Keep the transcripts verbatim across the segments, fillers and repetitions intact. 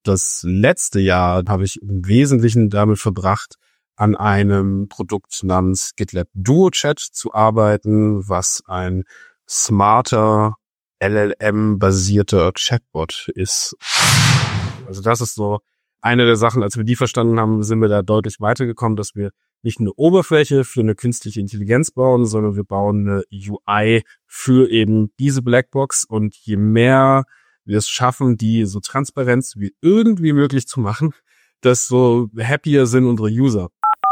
das letzte Jahr habe ich im Wesentlichen damit verbracht, an einem Produkt namens GitLab Duo Chat zu arbeiten, was ein smarter L L M-basierter Chatbot ist. Also das ist so eine der Sachen, als wir die verstanden haben, sind wir da deutlich weitergekommen, dass wir nicht eine Oberfläche für eine künstliche Intelligenz bauen, sondern wir bauen eine U I für eben diese Blackbox. Und je mehr wir es schaffen, die so transparent wie irgendwie möglich zu machen, desto happier sind unsere User.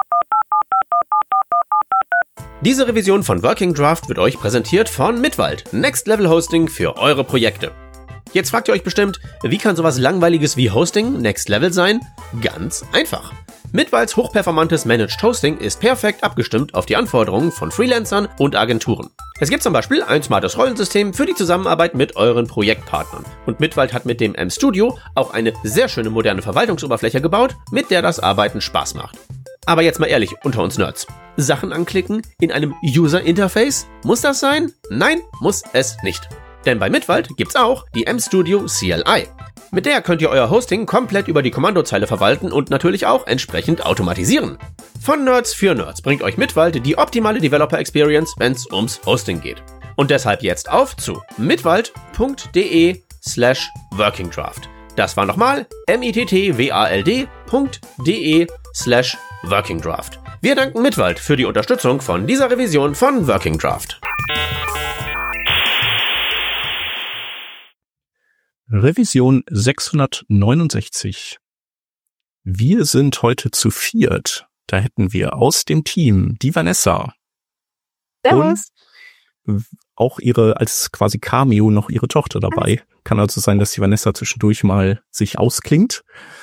Diese Revision von Working Draft wird euch präsentiert von Mitwald, Next Level Hosting für eure Projekte. Jetzt fragt ihr euch bestimmt, wie kann sowas Langweiliges wie Hosting Next Level sein? Ganz einfach. Mitwalds hochperformantes Managed Hosting ist perfekt abgestimmt auf die Anforderungen von Freelancern und Agenturen. Es gibt zum Beispiel ein smartes Rollensystem für die Zusammenarbeit mit euren Projektpartnern. Und Mitwald hat mit dem M-Studio auch eine sehr schöne moderne Verwaltungsoberfläche gebaut, mit der das Arbeiten Spaß macht. Aber jetzt mal ehrlich, unter uns Nerds. Sachen anklicken in einem User-Interface? Muss das sein? Nein, muss es nicht. Denn bei Mitwald gibt's auch die M-Studio C L I. Mit der könnt ihr euer Hosting komplett über die Kommandozeile verwalten und natürlich auch entsprechend automatisieren. Von Nerds für Nerds bringt euch Mitwald die optimale Developer-Experience, wenn's ums Hosting geht. Und deshalb jetzt auf zu mitwald.de slash workingdraft. Das war nochmal mittwald.de slash workingdraft. Wir danken Mitwald für die Unterstützung von dieser Revision von Working Draft. Revision sechshundertneunundsechzig. Wir sind heute zu viert. Da hätten wir aus dem Team die Vanessa. Servus. Und auch ihre, als quasi Cameo, noch ihre Tochter dabei. Kann also sein, dass die Vanessa zwischendurch mal sich ausklingt.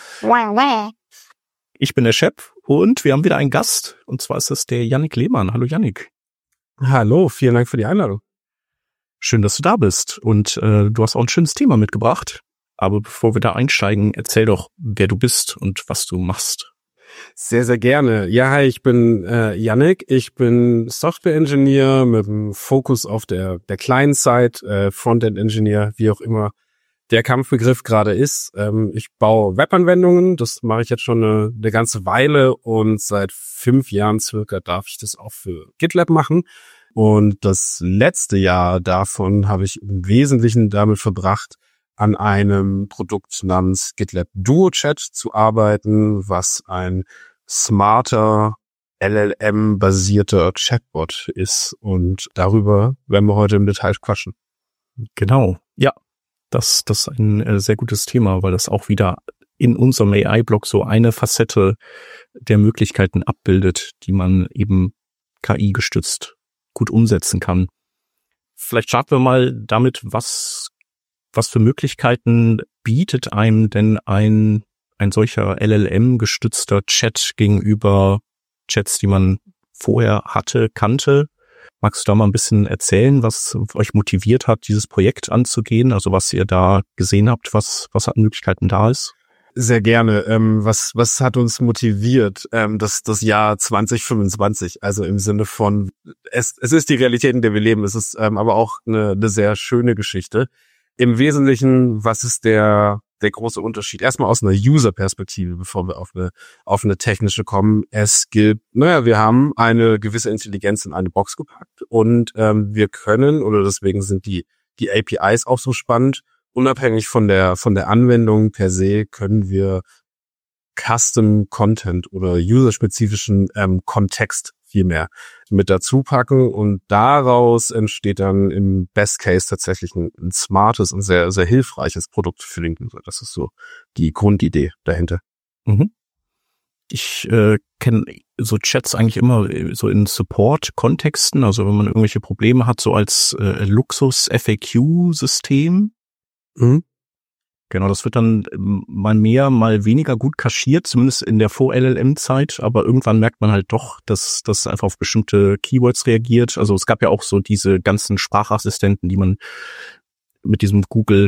Ich bin der Shep und wir haben wieder einen Gast. Und zwar ist es der Yannick Lehmann. Hallo Yannick. Hallo, vielen Dank für die Einladung. Schön, dass du da bist und äh, du hast auch ein schönes Thema mitgebracht. Aber bevor wir da einsteigen, erzähl doch, wer du bist und was du machst. Sehr, sehr gerne. Ja, hi, ich bin äh, Yannick. Ich bin Software-Engineer mit einem Fokus auf der der Client-Side, äh, Frontend-Engineer, wie auch immer der Kampfbegriff gerade ist. Ähm, ich baue Webanwendungen, das mache ich jetzt schon eine, eine ganze Weile und seit fünf Jahren circa darf ich das auch für GitLab machen. Und das letzte Jahr davon habe ich im Wesentlichen damit verbracht, an einem Produkt namens GitLab Duo Chat zu arbeiten, was ein smarter L L M-basierter Chatbot ist. Und darüber werden wir heute im Detail quatschen. Genau, ja, das, das ist ein äh, sehr gutes Thema, weil das auch wieder in unserem A I-Blog so eine Facette der Möglichkeiten abbildet, die man eben K I-gestützt gut umsetzen kann. Vielleicht starten wir mal damit, was was für Möglichkeiten bietet einem denn ein ein solcher L L M-gestützter Chat gegenüber Chats, die man vorher hatte, kannte. Magst du da mal ein bisschen erzählen, was euch motiviert hat, dieses Projekt anzugehen? Also was ihr da gesehen habt, was was an Möglichkeiten da ist? Sehr gerne. Ähm, was was hat uns motiviert? Ähm, das das Jahr zwanzig fünfundzwanzig. Also im Sinne von es es ist die Realität, in der wir leben. Es ist ähm, aber auch eine, eine sehr schöne Geschichte. Im Wesentlichen, was ist der der große Unterschied? Erstmal aus einer User-Perspektive, bevor wir auf eine auf eine technische kommen. Es gibt, naja, wir haben eine gewisse Intelligenz in eine Box gepackt und ähm, wir können, oder deswegen sind die die A P Is auch so spannend. Unabhängig von der von der Anwendung per se können wir Custom Content oder userspezifischen ähm, Kontext vielmehr mit dazu packen und daraus entsteht dann im Best Case tatsächlich ein, ein smartes und sehr sehr hilfreiches Produkt für den User. Das ist so die Grundidee dahinter. Mhm. Ich äh, kenne so Chats eigentlich immer so in Support-Kontexten, also wenn man irgendwelche Probleme hat, so als äh, Luxus-F A Q-System. Mhm. Genau, das wird dann mal mehr, mal weniger gut kaschiert, zumindest in der Vor-L L M-Zeit, aber irgendwann merkt man halt doch, dass das einfach auf bestimmte Keywords reagiert. Also es gab ja auch so diese ganzen Sprachassistenten, die man mit diesem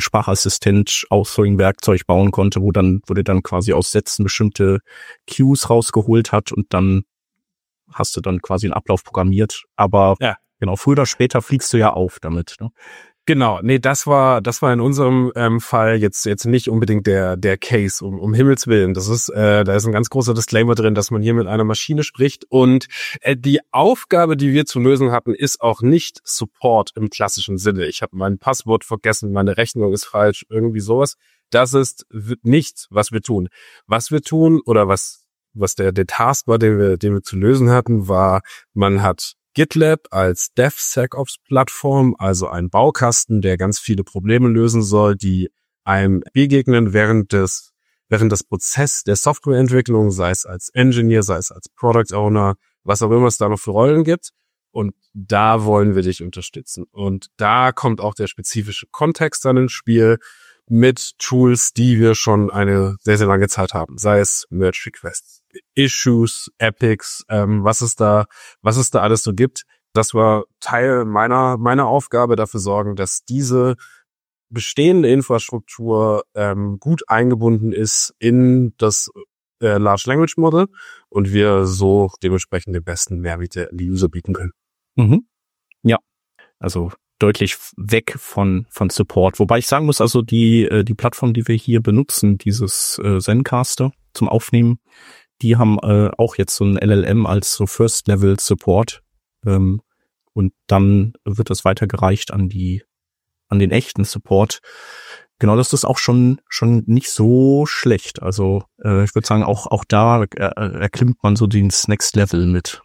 Google-Sprachassistent-Authoring-Werkzeug bauen konnte, wo dann, wo der dann quasi aus Sätzen bestimmte Cues rausgeholt hat und dann hast du dann quasi einen Ablauf programmiert. Aber ja, genau, früher oder später fliegst du ja auf damit, ne? Genau, nee, das war das war in unserem ähm, Fall jetzt jetzt nicht unbedingt der der Case, um um Himmels Willen. Das ist äh, da ist ein ganz großer Disclaimer drin, dass man hier mit einer Maschine spricht und äh, die Aufgabe, die wir zu lösen hatten, ist auch nicht Support im klassischen Sinne. Ich habe mein Passwort vergessen, meine Rechnung ist falsch, irgendwie sowas. Das ist nichts, was wir tun. Was wir tun oder was was der der Task war, den wir den wir zu lösen hatten, war, man hat GitLab als DevSecOps-Plattform, also ein Baukasten, der ganz viele Probleme lösen soll, die einem begegnen während des während des Prozess der Softwareentwicklung, sei es als Engineer, sei es als Product Owner, was auch immer es da noch für Rollen gibt. Und da wollen wir dich unterstützen. Und da kommt auch der spezifische Kontext dann ins Spiel mit Tools, die wir schon eine sehr, sehr lange Zeit haben. Sei es Merge Requests, Issues, Epics, ähm, was es da, was es da alles so gibt. Das war Teil meiner, meiner Aufgabe, dafür sorgen, dass diese bestehende Infrastruktur ähm, gut eingebunden ist in das äh, Large Language Model und wir so dementsprechend den besten Mehrwert der User bieten können. Mhm. Ja, also deutlich weg von von Support. Wobei ich sagen muss, also die äh, die Plattform, die wir hier benutzen, dieses äh, Zencastr zum Aufnehmen, die haben äh, auch jetzt so ein L L M als so First-Level-Support ähm, und dann wird das weitergereicht an die an den echten Support. Genau, das ist auch schon schon nicht so schlecht. Also äh, ich würde sagen, auch auch da äh, erklimmt man so den Next Level mit.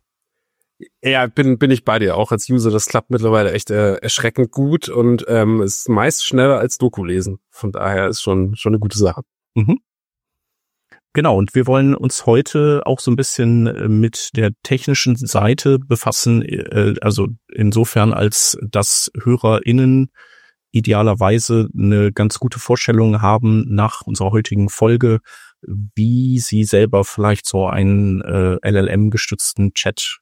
Ja, bin bin ich bei dir. Auch als User, das klappt mittlerweile echt äh, erschreckend gut und ähm, ist meist schneller als Doku lesen. Von daher ist schon schon eine gute Sache. Mhm. Genau, und wir wollen uns heute auch so ein bisschen mit der technischen Seite befassen, äh, also insofern, als dass HörerInnen idealerweise eine ganz gute Vorstellung haben nach unserer heutigen Folge, wie sie selber vielleicht so einen äh, L L M-gestützten Chat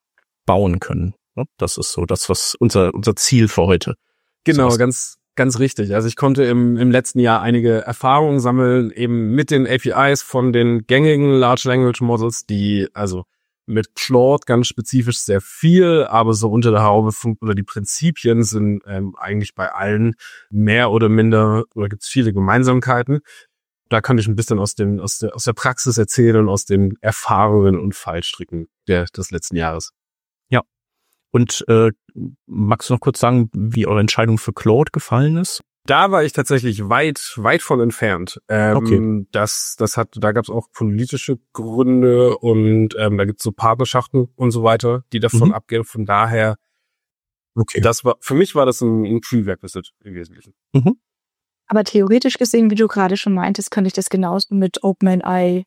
bauen können. Das ist so das, was unser unser Ziel für heute. Genau, so ganz ganz richtig. Also ich konnte im im letzten Jahr einige Erfahrungen sammeln, eben mit den A P Is von den gängigen Large Language Models, die also mit Claude ganz spezifisch sehr viel, aber so unter der Haube oder die Prinzipien sind ähm, eigentlich bei allen mehr oder minder, oder gibt es viele Gemeinsamkeiten. Da kann ich ein bisschen aus dem aus der aus der Praxis erzählen, aus den Erfahrungen und Fallstricken der des letzten Jahres. Ja. Und äh, magst du noch kurz sagen, wie eure Entscheidung für Claude gefallen ist? Da war ich tatsächlich weit, weit von entfernt. Ähm, okay. Das, das hat, da gab es auch politische Gründe und ähm, da gibt es so Partnerschaften und so weiter, die davon mhm. abgehen. Von daher, okay, das war für mich war das ein, ein Prerequisite im Wesentlichen. Mhm. Aber theoretisch gesehen, wie du gerade schon meintest, könnte ich das genauso mit OpenAI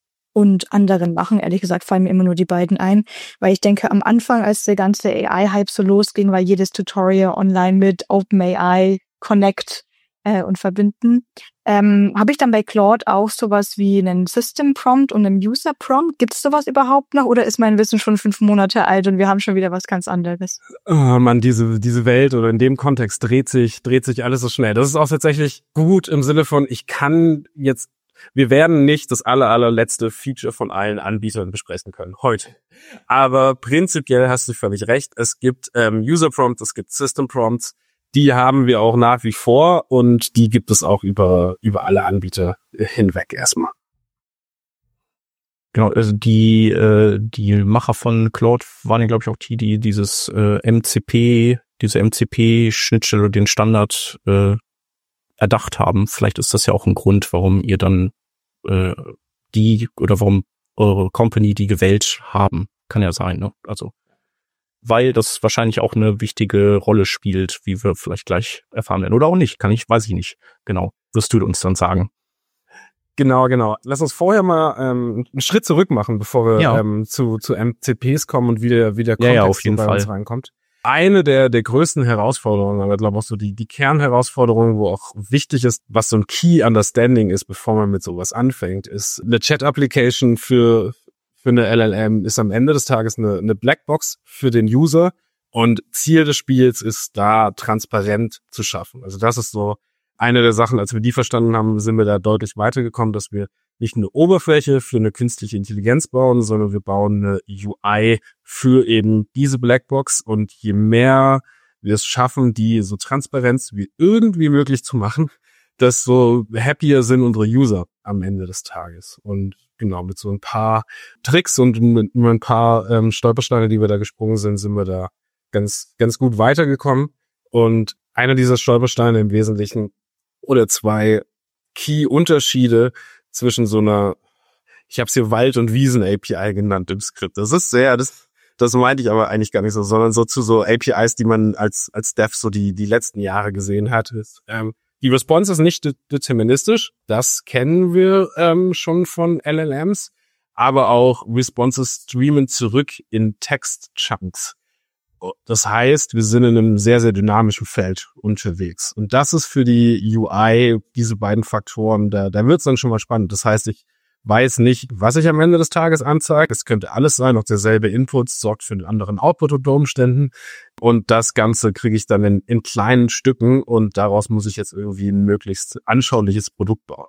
und anderen machen. Ehrlich gesagt fallen mir immer nur die beiden ein, weil ich denke, am Anfang, als der ganze A I-Hype so losging, war jedes Tutorial online mit OpenAI Connect äh, und verbinden. Ähm, habe ich dann bei Claude auch sowas wie einen System Prompt und einen User Prompt? Gibt es sowas überhaupt noch oder ist mein Wissen schon fünf Monate alt und wir haben schon wieder was ganz anderes? Oh Mann, diese diese Welt oder in dem Kontext dreht sich dreht sich alles so schnell. Das ist auch tatsächlich gut im Sinne von, ich kann jetzt Wir werden nicht das aller, allerletzte Feature von allen Anbietern besprechen können heute. Aber prinzipiell hast du völlig recht. Es gibt ähm, User Prompts, es gibt System Prompts. Die haben wir auch nach wie vor und die gibt es auch über über alle Anbieter hinweg erstmal. Genau, also die äh, die Macher von Claude waren ja, glaube ich, auch die, die dieses äh, M C P, diese M C P-Schnittstelle, den Standard äh, erdacht haben. Vielleicht ist das ja auch ein Grund, warum ihr dann äh, die oder warum eure Company die gewählt haben. Kann ja sein, ne? Also weil das wahrscheinlich auch eine wichtige Rolle spielt, wie wir vielleicht gleich erfahren werden. Oder auch nicht, kann ich, weiß ich nicht. Genau, wirst du uns dann sagen. Genau, genau. Lass uns vorher mal ähm, einen Schritt zurück machen, bevor wir ja. ähm, zu zu M C Ps kommen und wie der, wie der Kontext ja, ja, auf jeden bei Fall. uns reinkommt. Eine der der größten Herausforderungen, aber ich glaube auch so die die Kernherausforderung, wo auch wichtig ist, was so ein Key Understanding ist, bevor man mit sowas anfängt, ist eine Chat-Application für für eine L L M ist am Ende des Tages eine, eine Blackbox für den User und Ziel des Spiels ist da transparent zu schaffen. Also das ist so eine der Sachen, als wir die verstanden haben, sind wir da deutlich weitergekommen, dass wir nicht eine Oberfläche für eine künstliche Intelligenz bauen, sondern wir bauen eine U I für eben diese Blackbox und je mehr wir es schaffen, die so transparent wie irgendwie möglich zu machen, dass so happier sind unsere User am Ende des Tages. Und genau, mit so ein paar Tricks und mit, mit ein paar ähm, Stolpersteine, die wir da gesprungen sind, sind wir da ganz, ganz gut weitergekommen. Und einer dieser Stolpersteine im Wesentlichen oder zwei Key-Unterschiede zwischen so einer, ich habe es hier Wald- und Wiesen-A P I genannt im Skript. Das ist sehr, das, das meinte ich aber eigentlich gar nicht so, sondern so zu so A P Is, die man als als Dev so die die letzten Jahre gesehen hat. Ist, ähm, die Response ist nicht de- deterministisch, das kennen wir ähm, schon von L L Ms, aber auch Responses streamen zurück in Text-Chunks. Das heißt, wir sind in einem sehr, sehr dynamischen Feld unterwegs. Und das ist für die U I, diese beiden Faktoren, da, da wird es dann schon mal spannend. Das heißt, ich weiß nicht, was ich am Ende des Tages anzeige. Es könnte alles sein, auch derselbe Input sorgt für einen anderen Output unter Umständen. Und das Ganze kriege ich dann in, in kleinen Stücken und daraus muss ich jetzt irgendwie ein möglichst anschauliches Produkt bauen.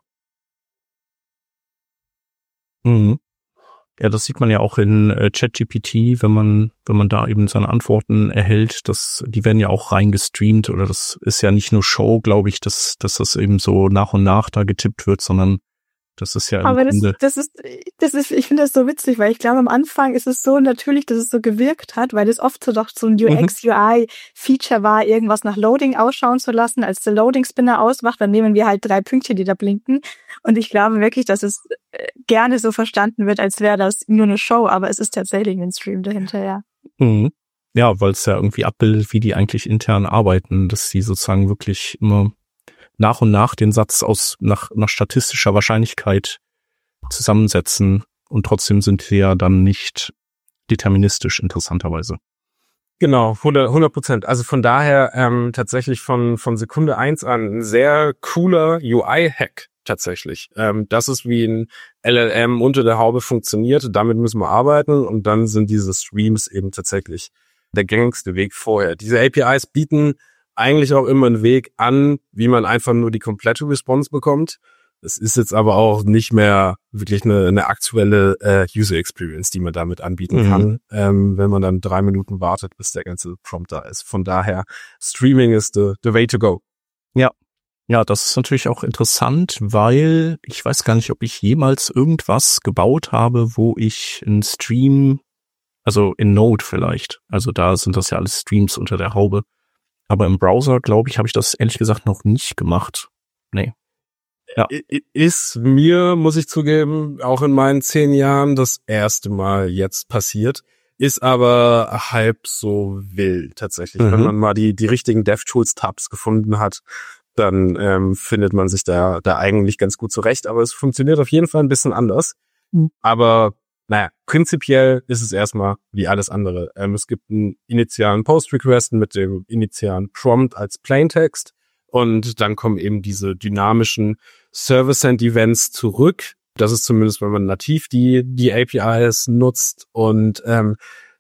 Mhm. Ja, das sieht man ja auch in äh, ChatGPT, wenn man wenn man da eben seine Antworten erhält, das die werden ja auch reingestreamt oder das ist ja nicht nur Show, glaube ich, dass dass das eben so nach und nach da getippt wird, sondern das ist ja im Aber das, Grunde das ist, das ist, ich finde das so witzig, weil ich glaube, am Anfang ist es so natürlich, dass es so gewirkt hat, weil es oft so doch so ein U X, U I-Feature war, irgendwas nach Loading ausschauen zu lassen. Als der Loading-Spinner ausmacht, dann nehmen wir halt drei Pünktchen, die da blinken. Und ich glaube wirklich, dass es gerne so verstanden wird, als wäre das nur eine Show, aber es ist tatsächlich ein Stream dahinter, ja. Mhm. Ja, weil es ja irgendwie abbildet, wie die eigentlich intern arbeiten, dass sie sozusagen wirklich immer nach und nach den Satz aus nach, nach statistischer Wahrscheinlichkeit zusammensetzen und trotzdem sind wir ja dann nicht deterministisch, interessanterweise. Genau, hundert Prozent. Also von daher ähm, tatsächlich von von Sekunde eins an ein sehr cooler U I-Hack tatsächlich. Ähm, das ist, wie ein L L M unter der Haube funktioniert. Damit müssen wir arbeiten und dann sind diese Streams eben tatsächlich der gängigste Weg vorher. Diese A P Is bieten eigentlich auch immer einen Weg an, wie man einfach nur die komplette Response bekommt. Es ist jetzt aber auch nicht mehr wirklich eine, eine aktuelle äh, User Experience, die man damit anbieten mhm. kann, ähm, wenn man dann drei Minuten wartet, bis der ganze Prompt da ist. Von daher, Streaming ist the, the way to go. Ja, ja, das ist natürlich auch interessant, weil ich weiß gar nicht, ob ich jemals irgendwas gebaut habe, wo ich einen Stream, also in Node vielleicht, also da sind das ja alles Streams unter der Haube, aber im Browser, glaube ich, habe ich das ehrlich gesagt noch nicht gemacht. Nee. Ja. Ist mir, muss ich zugeben, auch in meinen zehn Jahren das erste Mal jetzt passiert. Ist aber halb so wild tatsächlich. Mhm. Wenn man mal die die richtigen DevTools-Tabs gefunden hat, dann ähm, findet man sich da da eigentlich ganz gut zurecht. Aber es funktioniert auf jeden Fall ein bisschen anders. Mhm. Aber naja, prinzipiell ist es erstmal wie alles andere. Ähm, es gibt einen initialen Post-Request mit dem initialen Prompt als Plaintext und dann kommen eben diese dynamischen Server-Send-Events zurück. Das ist zumindest, wenn man nativ die die A P Is nutzt und ähm,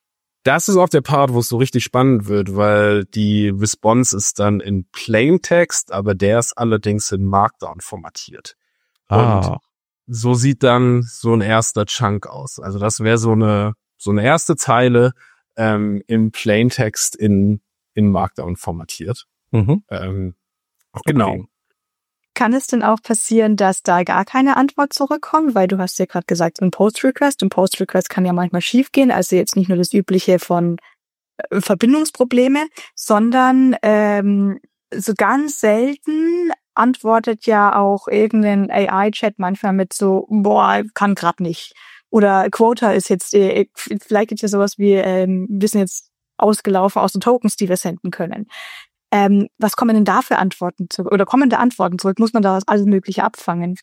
das ist auch der Part, wo es so richtig spannend wird, weil die Response ist dann in Plaintext, aber der ist allerdings in Markdown formatiert. Ah. Und so sieht dann so ein erster Chunk aus. Also das wäre so eine so eine erste Zeile ähm, im Plaintext in in Markdown formatiert. Mhm. Ähm, genau. Okay. Kann es denn auch passieren, dass da gar keine Antwort zurückkommt? Weil du hast ja gerade gesagt, ein Post-Request. Ein Post-Request kann ja manchmal schiefgehen. Also jetzt nicht nur das Übliche von äh, Verbindungsprobleme, sondern ähm, so ganz selten antwortet ja auch irgendein A I-Chat manchmal mit so, boah, kann grad nicht. Oder Quota ist jetzt, äh, vielleicht gibt es ja sowas wie, ähm, wir sind jetzt ausgelaufen aus den Tokens, die wir senden können. Ähm, was kommen denn da für Antworten zurück? Oder kommen da Antworten zurück? Muss man da alles Mögliche abfangen?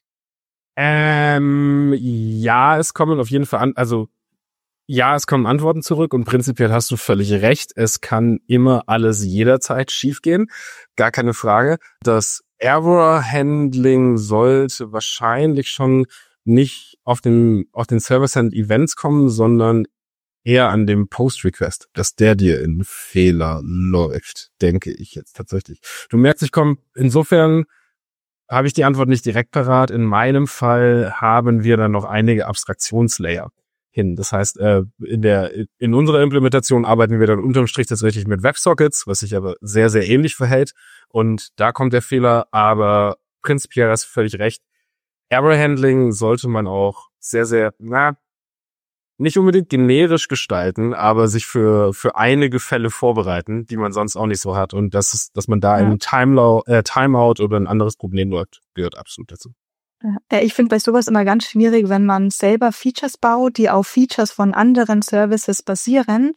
Ähm, ja, es kommen auf jeden Fall an, also ja, es kommen Antworten zurück und prinzipiell hast du völlig recht. Es kann immer alles jederzeit schiefgehen. Gar keine Frage. Das Error-Handling sollte wahrscheinlich schon nicht auf den, auf den Server-Send-Events kommen, sondern eher an dem Post-Request, dass der dir in Fehler läuft, denke ich jetzt tatsächlich. Du merkst, ich komme, insofern habe ich die Antwort nicht direkt parat. In meinem Fall haben wir dann noch einige Abstraktionslayer. hin. Das heißt, äh, in der in unserer Implementation arbeiten wir dann unterm Strich tatsächlich mit WebSockets, was sich aber sehr, sehr ähnlich verhält. Und da kommt der Fehler, aber prinzipiell hast du völlig recht. Error-Handling sollte man auch sehr, sehr, na, nicht unbedingt generisch gestalten, aber sich für für einige Fälle vorbereiten, die man sonst auch nicht so hat. Und das ist, dass man da ja. in Timeout, äh, Timeout oder ein anderes Problem läuft, gehört absolut dazu. Ja, ich finde bei sowas immer ganz schwierig, wenn man selber Features baut, die auf Features von anderen Services basieren.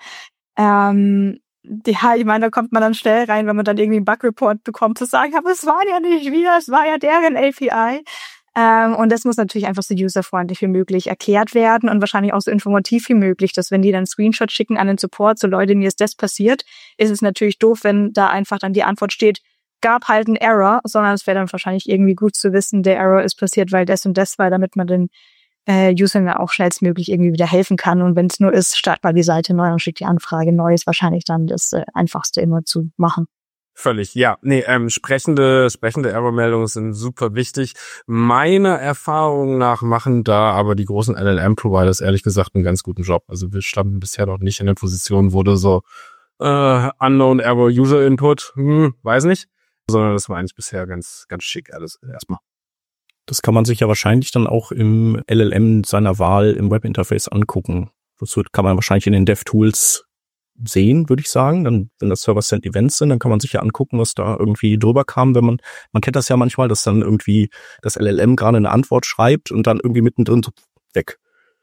Ähm, ja, ich meine, da kommt man dann schnell rein, wenn man dann irgendwie einen Bug-Report bekommt, zu sagen, aber es war ja nicht wir, es war ja deren A P I. Ähm, und das muss natürlich einfach so userfreundlich wie möglich erklärt werden und wahrscheinlich auch so informativ wie möglich, dass wenn die dann Screenshot schicken an den Support, so Leute, mir ist das passiert, ist es natürlich doof, wenn da einfach dann die Antwort steht, gab halt einen Error, sondern es wäre dann wahrscheinlich irgendwie gut zu wissen, der Error ist passiert, weil das und das war, damit man den äh, Usern auch schnellstmöglich irgendwie wieder helfen kann. Und wenn es nur ist, startet mal die Seite neu und schickt die Anfrage neu, ist wahrscheinlich dann das äh, Einfachste immer zu machen. Völlig, ja. Nee, ähm, sprechende, sprechende Error-Meldungen sind super wichtig. Meiner Erfahrung nach machen da aber die großen L L M-Providers ehrlich gesagt einen ganz guten Job. Also wir standen bisher noch nicht in der Position, wo du so äh, Unknown Error User Input, hm, weiß nicht, sondern das war eigentlich bisher ganz, ganz schick alles erstmal. Das kann man sich ja wahrscheinlich dann auch im L L M seiner Wahl im Webinterface angucken. Das wird, kann man wahrscheinlich in den DevTools sehen, würde ich sagen. Dann, wenn das Server-Send-Events sind, dann kann man sich ja angucken, was da irgendwie drüber kam, wenn man, man kennt das ja manchmal, dass dann irgendwie das L L M gerade eine Antwort schreibt und dann irgendwie mittendrin so weg.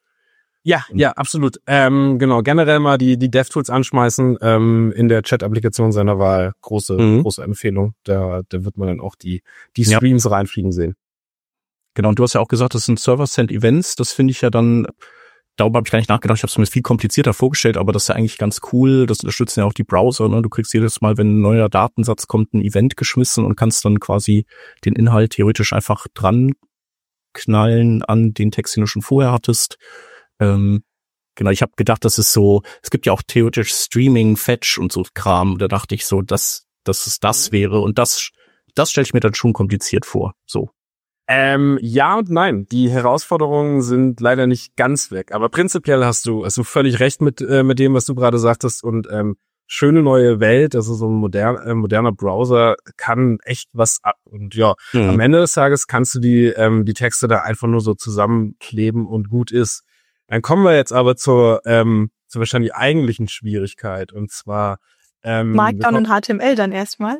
Ja, ja, absolut. Ähm, genau, generell mal die die DevTools anschmeißen ähm, in der Chat-Applikation seiner Wahl. Große, mhm. große Empfehlung. Da, da wird man dann auch die die Streams ja. reinfliegen sehen. Genau, und du hast ja auch gesagt, das sind Server-Send-Events. Das finde ich ja dann, darüber habe ich gar nicht nachgedacht, ich habe es mir viel komplizierter vorgestellt, aber das ist ja eigentlich ganz cool. Das unterstützen ja auch die Browser. Ne? Du kriegst jedes Mal, wenn ein neuer Datensatz kommt, ein Event geschmissen und kannst dann quasi den Inhalt theoretisch einfach dran knallen an den Text, den du schon vorher hattest. Ähm, genau, ich habe gedacht, das ist so, es gibt ja auch theoretisch Streaming, Fetch und so Kram. Da dachte ich so, dass, dass es das wäre. Und das, das stelle ich mir dann schon kompliziert vor. So. Ähm, ja und nein. Die Herausforderungen sind leider nicht ganz weg. Aber prinzipiell hast du, hast du völlig recht mit, äh, mit dem, was du gerade sagtest. Und ähm, schöne neue Welt, also so ein modern, äh, moderner Browser kann echt was ab. Und ja, mhm. am Ende des Tages kannst du die, ähm, die Texte da einfach nur so zusammenkleben und gut ist. Dann kommen wir jetzt aber zur, ähm, zur wahrscheinlich eigentlichen Schwierigkeit. Und zwar ähm, Markdown und H T M L dann erstmal.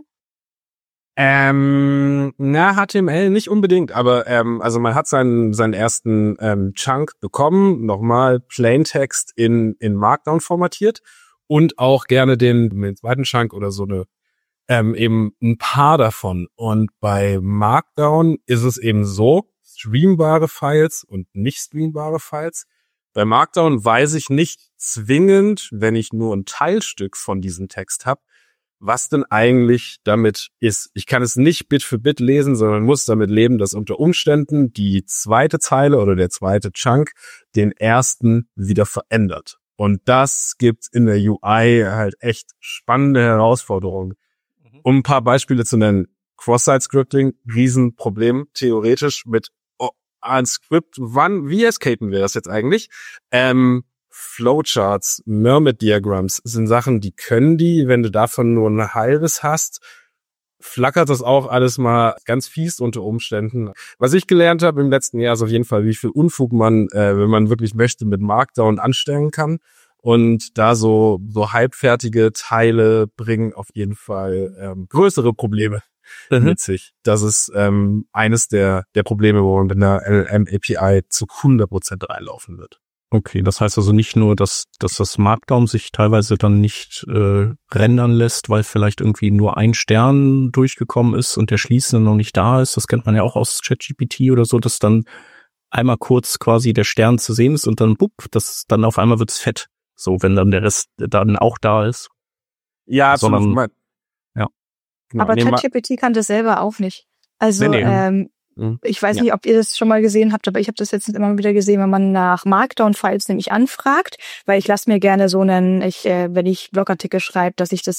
Ähm, na, H T M L nicht unbedingt, aber ähm, also man hat seinen seinen ersten ähm, Chunk bekommen, nochmal Plaintext in in Markdown formatiert und auch gerne den, den zweiten Chunk oder so eine ähm, eben ein paar davon. Und bei Markdown ist es eben so, streambare Files und nicht streambare Files. Bei Markdown weiß ich nicht zwingend, wenn ich nur ein Teilstück von diesem Text habe, was denn eigentlich damit ist. Ich kann es nicht Bit für Bit lesen, sondern muss damit leben, dass unter Umständen die zweite Zeile oder der zweite Chunk den ersten wieder verändert. Und das gibt in der U I halt echt spannende Herausforderungen. Um ein paar Beispiele zu nennen. Cross-Site-Scripting, Riesenproblem, theoretisch mit oh, ein Script. Wann, wie escapen wir das jetzt eigentlich? Ähm, Flowcharts, Mermaid-Diagrams sind Sachen, die können die, wenn du davon nur ein halbes hast, flackert das auch alles mal ganz fies unter Umständen. Was ich gelernt habe im letzten Jahr ist auf jeden Fall, wie viel Unfug man, äh, wenn man wirklich möchte, mit Markdown anstellen kann. Und da so so halbfertige Teile bringen auf jeden Fall ähm, größere Probleme mhm. mit sich. Das ist ähm, eines der der Probleme, wo man mit einer L L M A P I zu hundert Prozent reinlaufen wird. Okay, das heißt also nicht nur, dass dass das Markdown sich teilweise dann nicht äh, rendern lässt, weil vielleicht irgendwie nur ein Stern durchgekommen ist und der schließende noch nicht da ist. Das kennt man ja auch aus ChatGPT oder so, dass dann einmal kurz quasi der Stern zu sehen ist und dann bupp, das dann auf einmal wird's fett. So, wenn dann der Rest dann auch da ist. Ja, absolut. Sondern, ja. Genau. Aber ChatGPT kann das selber auch nicht. Also nee, nee. Ähm, mhm. ich weiß ja. nicht, ob ihr das schon mal gesehen habt, aber ich habe das jetzt immer wieder gesehen, wenn man nach Markdown-Files nämlich anfragt, weil ich lasse mir gerne so einen, ich, äh, wenn ich Blogartikel schreibe, dass ich das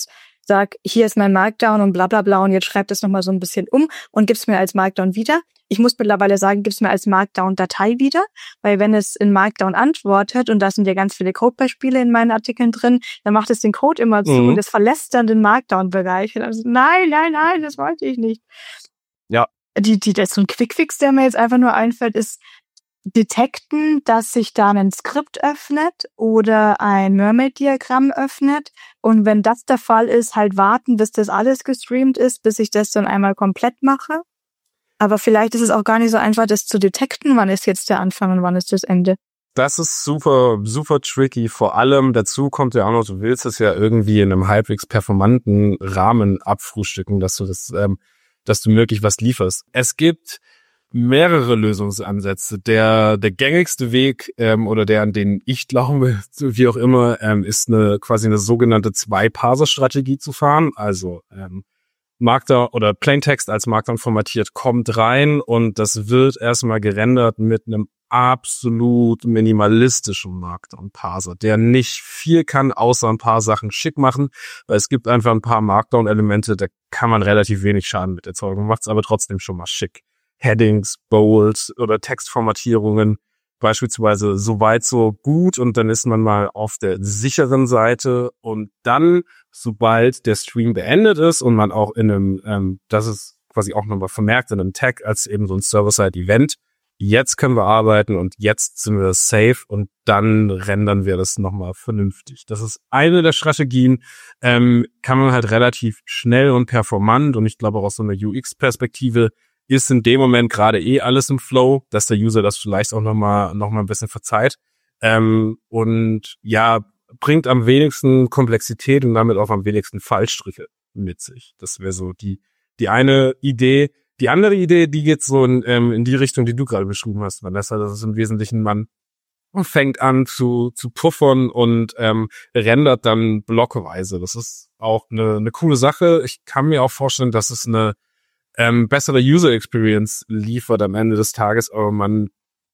sag, hier ist mein Markdown und bla bla bla und jetzt schreib das nochmal so ein bisschen um und gib's mir als Markdown wieder. Ich muss mittlerweile sagen, gib's mir als Markdown-Datei wieder, weil wenn es in Markdown antwortet, und da sind ja ganz viele Codebeispiele in meinen Artikeln drin, dann macht es den Code immer zu mhm. und es verlässt dann den Markdown-Bereich. Und also, nein, nein, nein, das wollte ich nicht. Ja. Die, die, das ist so ein Quickfix, der mir jetzt einfach nur einfällt, ist detekten, dass sich da ein Skript öffnet oder ein Mermaid-Diagramm öffnet. Und wenn das der Fall ist, halt warten, bis das alles gestreamt ist, bis ich das dann einmal komplett mache. Aber vielleicht ist es auch gar nicht so einfach, das zu detekten, wann ist jetzt der Anfang und wann ist das Ende. Das ist super, super tricky. Vor allem dazu kommt ja auch noch, du willst es ja irgendwie in einem halbwegs performanten Rahmen abfrühstücken, dass du das, ähm, dass du wirklich was lieferst. Es gibt mehrere Lösungsansätze. Der, der gängigste Weg, ähm, oder der, an den ich glaube, wie auch immer, ähm, ist eine, quasi eine sogenannte Zwei-Parser-Strategie zu fahren. Also, ähm, Markdown oder Plaintext als Markdown formatiert kommt rein und das wird erstmal gerendert mit einem absolut minimalistischen Markdown-Parser, der nicht viel kann, außer ein paar Sachen schick machen, weil es gibt einfach ein paar Markdown-Elemente, da kann man relativ wenig Schaden mit erzeugen, macht es aber trotzdem schon mal schick. Headings, Bolds oder Textformatierungen beispielsweise so weit, so gut und dann ist man mal auf der sicheren Seite und dann, sobald der Stream beendet ist und man auch in einem, ähm, das ist quasi auch nochmal vermerkt in einem Tag als eben so ein Server-Side-Event, jetzt können wir arbeiten und jetzt sind wir safe und dann rendern wir das nochmal vernünftig. Das ist eine der Strategien, ähm, kann man halt relativ schnell und performant und ich glaube auch aus so einer U X-Perspektive ist in dem Moment gerade eh alles im Flow, dass der User das vielleicht auch nochmal noch mal ein bisschen verzeiht. Ähm, und ja, bringt am wenigsten Komplexität und damit auch am wenigsten Fallstricke mit sich. Das wäre so die die eine Idee. Die andere Idee, die geht so in, ähm, in die Richtung, die du gerade beschrieben hast, Vanessa. Das ist im Wesentlichen, man fängt an zu zu puffern und ähm, rendert dann blockweise. Das ist auch eine, eine coole Sache. Ich kann mir auch vorstellen, dass es eine Ähm, bessere User Experience liefert am Ende des Tages, aber man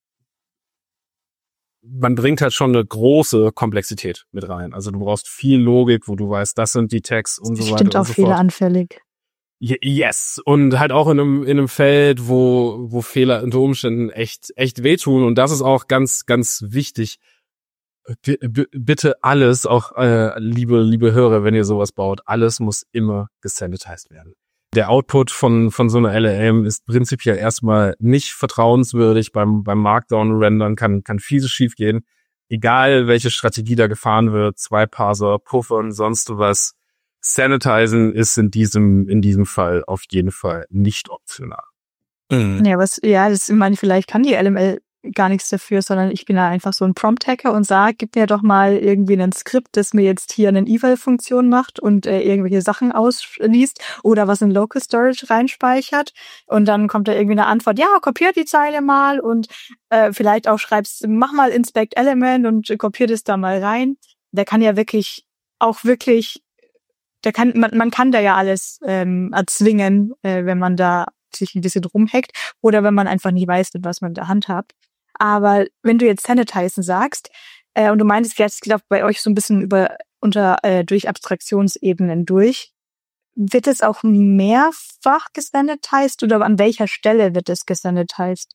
man bringt halt schon eine große Komplexität mit rein. Also du brauchst viel Logik, wo du weißt, das sind die Tags und so weiter und so fort. Stimmt auch fehleranfällig. Yes. Und halt auch in einem, in einem Feld, wo, wo Fehler unter Umständen echt, echt wehtun. Und das ist auch ganz, ganz wichtig. B- b- bitte alles, auch, äh, liebe, liebe Hörer, wenn ihr sowas baut, alles muss immer gesanitized werden. Der Output von von so einer L L M ist prinzipiell erstmal nicht vertrauenswürdig. Beim beim Markdown-Rendern kann kann vieles schiefgehen. Egal, welche Strategie da gefahren wird, zwei Parser, Puffern, sonst was. Sanitizen ist in diesem in diesem Fall auf jeden Fall nicht optional. Mhm. Ja, was ja, das ich meine, vielleicht kann die L M L gar nichts dafür, sondern ich bin da einfach so ein Prompt-Hacker und sage, gib mir doch mal irgendwie ein Skript, das mir jetzt hier eine Eval-Funktion macht und äh, irgendwelche Sachen ausliest oder was in Local Storage reinspeichert und dann kommt da irgendwie eine Antwort, ja, kopier die Zeile mal und äh, vielleicht auch schreibst, mach mal Inspect Element und äh, kopier das da mal rein. Der kann ja wirklich, auch wirklich, der kann, man, man kann da ja alles ähm, erzwingen, äh, wenn man da sich ein bisschen rumhackt oder wenn man einfach nicht weiß, was man in der Hand hat. Aber wenn du jetzt Sanitizen sagst, äh, und du meintest, jetzt geht auch bei euch so ein bisschen über unter äh, durch Abstraktionsebenen durch, wird es auch mehrfach gesanitized oder an welcher Stelle wird es gesanitized?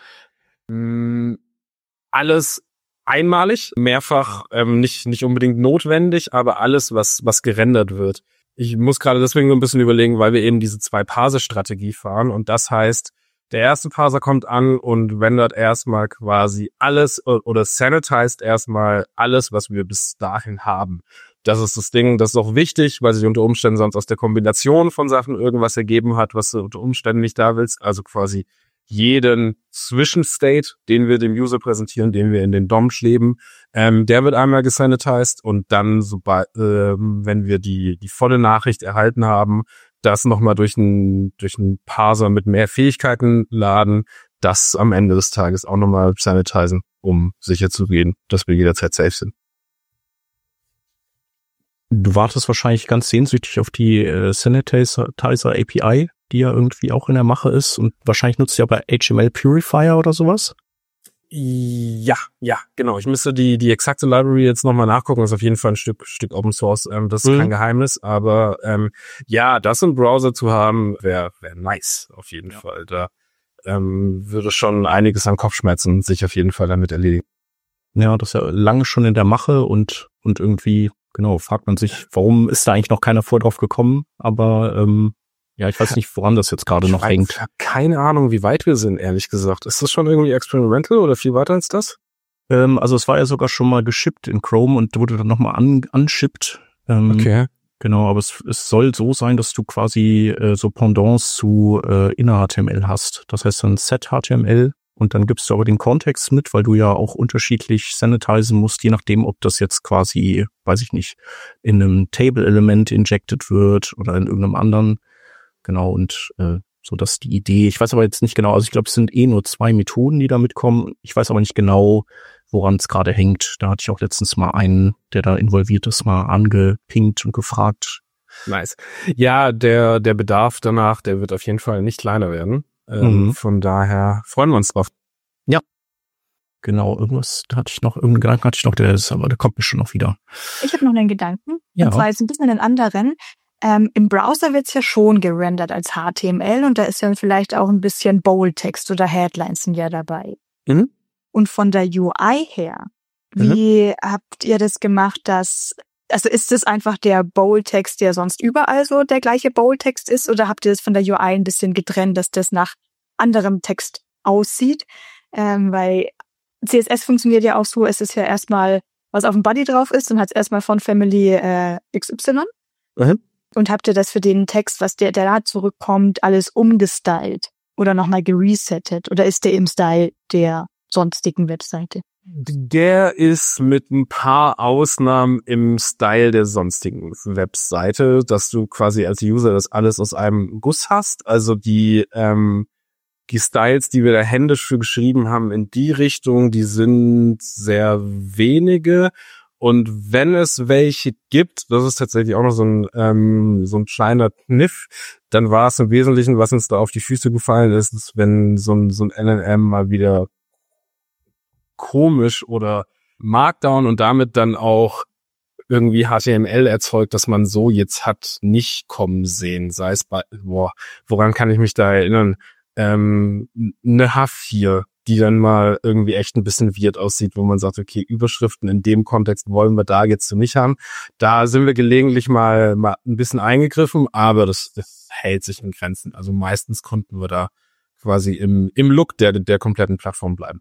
Mm, alles einmalig, mehrfach ähm, nicht nicht unbedingt notwendig, aber alles, was was gerendert wird. Ich muss gerade deswegen so ein bisschen überlegen, weil wir eben diese Zwei-Parser-Strategie fahren und das heißt, der erste Parser kommt an und rendert erstmal quasi alles oder sanitized erstmal alles, was wir bis dahin haben. Das ist das Ding, das ist auch wichtig, weil sich unter Umständen sonst aus der Kombination von Sachen irgendwas ergeben hat, was du unter Umständen nicht da willst. Also quasi jeden Zwischenstate, den wir dem User präsentieren, den wir in den D O M schreiben, ähm, der wird einmal gesanitized und dann, sobald, äh, wenn wir die die volle Nachricht erhalten haben, das nochmal durch einen durch einen Parser mit mehr Fähigkeiten laden, das am Ende des Tages auch nochmal sanitizen, um sicher zu gehen, dass wir jederzeit safe sind. Du wartest wahrscheinlich ganz sehnsüchtig auf die äh, Sanitizer A P I, die ja irgendwie auch in der Mache ist und wahrscheinlich nutzt ihr aber H T M L Purifier oder sowas? Ja, ja, genau. Ich müsste die die exakte Library jetzt nochmal nachgucken. Das ist auf jeden Fall ein Stück Stück Open Source. Ähm, das ist mhm. kein Geheimnis, aber ähm, ja, das im Browser zu haben, wäre wäre nice auf jeden ja. Fall. Da ähm, würde schon einiges an Kopfschmerzen sich auf jeden Fall damit erledigen. Ja, das ist ja lange schon in der Mache und und irgendwie genau fragt man sich, warum ist da eigentlich noch keiner vor drauf gekommen? Aber ähm, ja, ich weiß nicht, woran das jetzt gerade noch hängt. Ich habe keine Ahnung, wie weit wir sind, ehrlich gesagt. Ist das schon irgendwie experimental oder viel weiter als das? Ähm, also es war ja sogar schon mal geschippt in Chrome und wurde dann nochmal an, anschippt. Ähm, okay. Genau, aber es, es soll so sein, dass du quasi äh, so Pendants zu äh, Inner-H T M L hast. Das heißt dann Set-H T M L und dann gibst du aber den Kontext mit, weil du ja auch unterschiedlich sanitizen musst, je nachdem, ob das jetzt quasi, weiß ich nicht, in einem Table-Element injected wird oder in irgendeinem anderen. Genau, und äh, so dass die Idee, ich weiß aber jetzt nicht genau, also ich glaube, es sind eh nur zwei Methoden, die da mitkommen. Ich weiß aber nicht genau, woran es gerade hängt. Da hatte ich auch letztens mal einen, der da involviert ist, mal angepinkt und gefragt. Nice. Ja, der der Bedarf danach, der wird auf jeden Fall nicht kleiner werden. Ähm, mhm. Von daher freuen wir uns drauf. Ja. Genau, irgendwas, da hatte ich noch, irgendeinen Gedanken hatte ich noch, der ist, aber der kommt mir schon noch wieder. Ich habe noch einen Gedanken. Ja. Und zwar jetzt ein bisschen einen anderen. Ähm, im Browser wird's ja schon gerendert als H T M L und da ist ja vielleicht auch ein bisschen Bold-Text oder Headlines sind ja dabei. Mhm. Und von der U I her, wie mhm. habt ihr das gemacht, dass, also ist das einfach der Bold-Text, der sonst überall so der gleiche Bold-Text ist oder habt ihr das von der U I ein bisschen getrennt, dass das nach anderem Text aussieht? Ähm, weil C S S funktioniert ja auch so, es ist ja erstmal, was auf dem Body drauf ist, dann hat es erstmal von Family äh, X Y. Mhm. Und habt ihr das für den Text, was der, der da zurückkommt, alles umgestylt oder nochmal geresettet? Oder ist der im Style der sonstigen Webseite? Der ist mit ein paar Ausnahmen im Style der sonstigen Webseite, dass du quasi als User das alles aus einem Guss hast. Also die ähm, die Styles, die wir da händisch für geschrieben haben in die Richtung, die sind sehr wenige. Und wenn es welche gibt, das ist tatsächlich auch noch so ein ähm, so ein kleiner Kniff, dann war es im Wesentlichen, was uns da auf die Füße gefallen ist, ist wenn so ein so ein L L M mal wieder komisch oder Markdown und damit dann auch irgendwie H T M L erzeugt, dass man so jetzt hat nicht kommen sehen. Sei es bei, boah, woran kann ich mich da erinnern? Ähm, eine H vier, die dann mal irgendwie echt ein bisschen weird aussieht, wo man sagt, okay, Überschriften in dem Kontext wollen wir da jetzt so nicht haben. Da sind wir gelegentlich mal, mal ein bisschen eingegriffen, aber das, das hält sich in Grenzen. Also meistens konnten wir da quasi im, im Look der, der kompletten Plattform bleiben.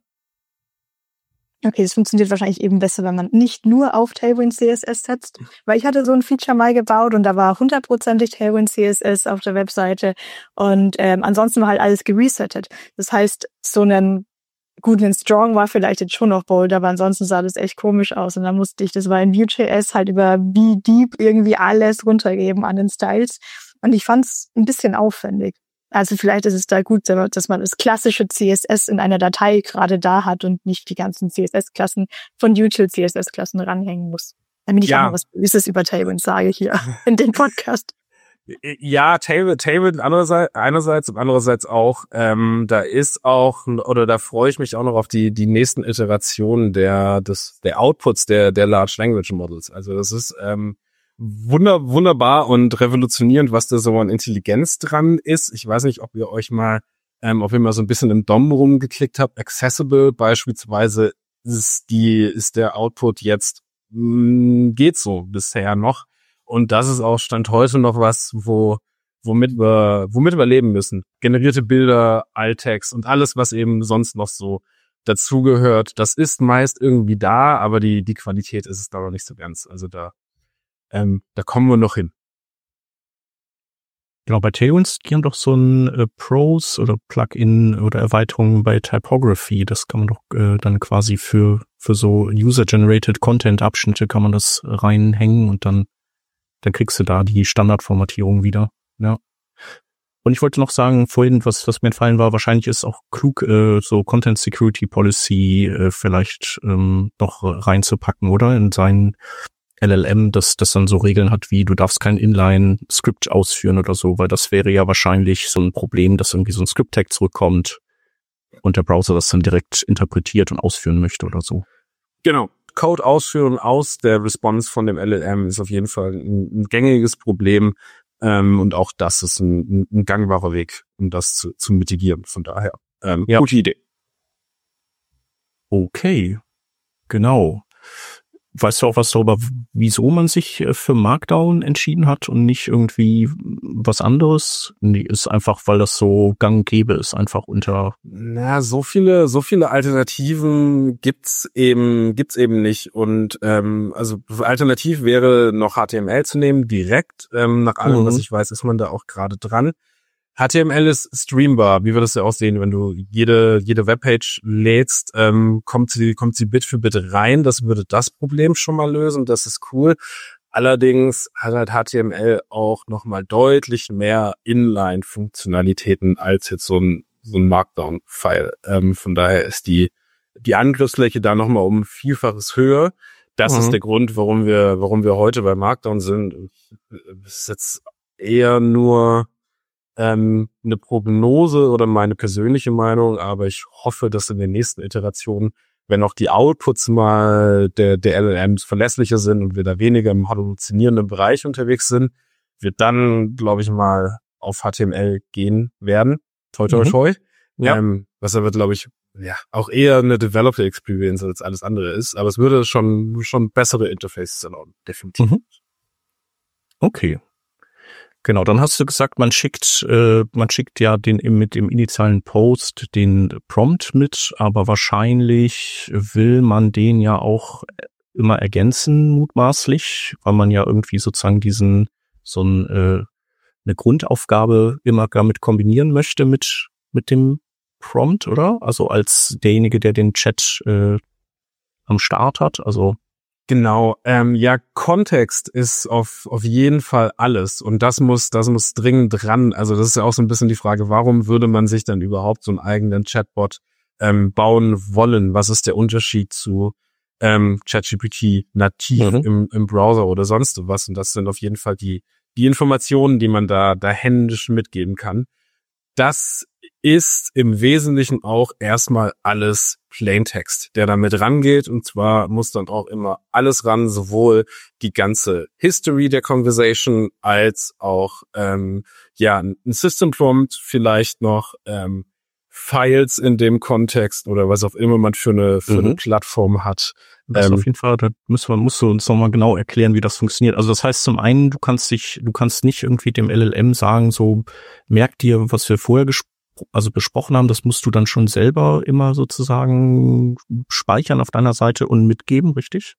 Okay, das funktioniert wahrscheinlich eben besser, wenn man nicht nur auf Tailwind C S S setzt. Weil ich hatte so ein Feature mal gebaut und da war hundertprozentig Tailwind C S S auf der Webseite und ähm, ansonsten war halt alles geresettet. Das heißt, so einen guten Strong war vielleicht jetzt schon noch bold, aber ansonsten sah das echt komisch aus. Und dann musste ich, das war in Vue.js, halt über B-Deep irgendwie alles runtergeben an den Styles. Und ich fand's ein bisschen aufwendig. Also vielleicht ist es da gut, dass man das klassische C S S in einer Datei gerade da hat und nicht die ganzen C S S-Klassen von Util-C S S-Klassen ranhängen muss. Damit ich ja auch mal was Böses über Tailwind sage hier in dem Podcast. Ja, Tailwind, Tailwind einerseits, einerseits und andererseits auch, ähm, da ist auch, oder da freue ich mich auch noch auf die die nächsten Iterationen der des der Outputs der der Large Language Models. Also das ist ähm, Wunder, wunderbar und revolutionierend, was da so an Intelligenz dran ist. Ich weiß nicht, ob ihr euch mal, ähm, ob ihr mal so ein bisschen im D O M rumgeklickt habt. Accessible beispielsweise ist die, ist der Output jetzt, mh, geht so bisher noch. Und das ist auch Stand heute noch was, wo, womit wir, womit wir leben müssen. Generierte Bilder, Alttext und alles, was eben sonst noch so dazugehört. Das ist meist irgendwie da, aber die, die Qualität ist es da noch nicht so ganz. Also da, Ähm, da kommen wir noch hin. Genau, bei Tailwind, die haben doch so ein äh, Pros oder Plugin oder Erweiterung bei Typography. Das kann man doch äh, dann quasi für für so User-Generated Content-Abschnitte kann man das reinhängen und dann dann kriegst du da die Standardformatierung wieder. Ja. Und ich wollte noch sagen, vorhin, was was mir entfallen war, wahrscheinlich ist auch klug, äh, so Content Security Policy äh, vielleicht ähm, noch reinzupacken, oder? In seinen L L M, das das dann so Regeln hat, wie du darfst kein Inline-Script ausführen oder so, weil das wäre ja wahrscheinlich so ein Problem, dass irgendwie so ein Script-Tag zurückkommt und der Browser das dann direkt interpretiert und ausführen möchte oder so. Genau. Code ausführen aus der Response von dem L L M ist auf jeden Fall ein, ein gängiges Problem. Ähm, und auch das ist ein, ein gangbarer Weg, um das zu, zu mitigieren. Von daher, ähm, ja. Gute Idee. Okay, genau. Weißt du auch was darüber, wieso man sich für Markdown entschieden hat und nicht irgendwie was anderes? Nee, ist einfach, weil das so gang und gäbe ist, einfach unter... Na, so viele, so viele Alternativen gibt's eben, gibt's eben nicht. Und ähm, also alternativ wäre noch H T M L zu nehmen, direkt. Ähm, nach allem, mhm. was ich weiß, ist man da auch gerade dran. H T M L ist streambar. Wie würde es ja aussehen, wenn du jede jede Webpage lädst, ähm, kommt sie kommt sie Bit für Bit rein. Das würde das Problem schon mal lösen. Das ist cool. Allerdings hat halt H T M L auch noch mal deutlich mehr Inline-Funktionalitäten als jetzt so ein so ein Markdown-File. Ähm, von daher ist die die Angriffsfläche da noch mal um ein Vielfaches höher. Das mhm. ist der Grund, warum wir warum wir heute bei Markdown sind. Es ist jetzt eher nur Ähm, eine Prognose oder meine persönliche Meinung, aber ich hoffe, dass in den nächsten Iterationen, wenn auch die Outputs mal der, der L L Ms verlässlicher sind und wir da weniger im halluzinierenden Bereich unterwegs sind, wird dann, glaube ich, mal auf H T M L gehen werden. Toi, toi, toi. Mhm. Ja. Ähm, was aber, glaube ich, ja, auch eher eine Developer Experience als alles andere ist, aber es würde schon, schon bessere Interfaces erlauben, definitiv. Mhm. Okay. Genau, dann hast du gesagt, man schickt, äh, man schickt ja den mit dem initialen Post den Prompt mit, aber wahrscheinlich will man den ja auch immer ergänzen, mutmaßlich, weil man ja irgendwie sozusagen diesen so ein, äh, eine Grundaufgabe immer damit kombinieren möchte mit mit dem Prompt, oder? Also als derjenige, der den Chat äh, am Start hat, also Genau, ähm, ja, Kontext ist auf auf jeden Fall alles und das muss das muss dringend dran. Also das ist ja auch so ein bisschen die Frage, warum würde man sich dann überhaupt so einen eigenen Chatbot ähm, bauen wollen? Was ist der Unterschied zu ähm, ChatGPT nativ mhm. im im Browser oder sonst was? Und das sind auf jeden Fall die die Informationen, die man da da händisch mitgeben kann. Das ist im Wesentlichen auch erstmal alles Plaintext, der da mit rangeht. Und zwar muss dann auch immer alles ran, sowohl die ganze History der Conversation als auch ähm, ja ein System Prompt, vielleicht noch ähm, Files in dem Kontext oder was auch immer man für eine für mhm. eine Plattform hat. Das ähm, auf jeden Fall, da müssen wir, musst du uns nochmal genau erklären, wie das funktioniert. Also das heißt zum einen, du kannst dich, du kannst nicht irgendwie dem L L M sagen, so merk dir, was wir vorher gesprochen also besprochen haben, das musst du dann schon selber immer sozusagen speichern auf deiner Seite und mitgeben, richtig?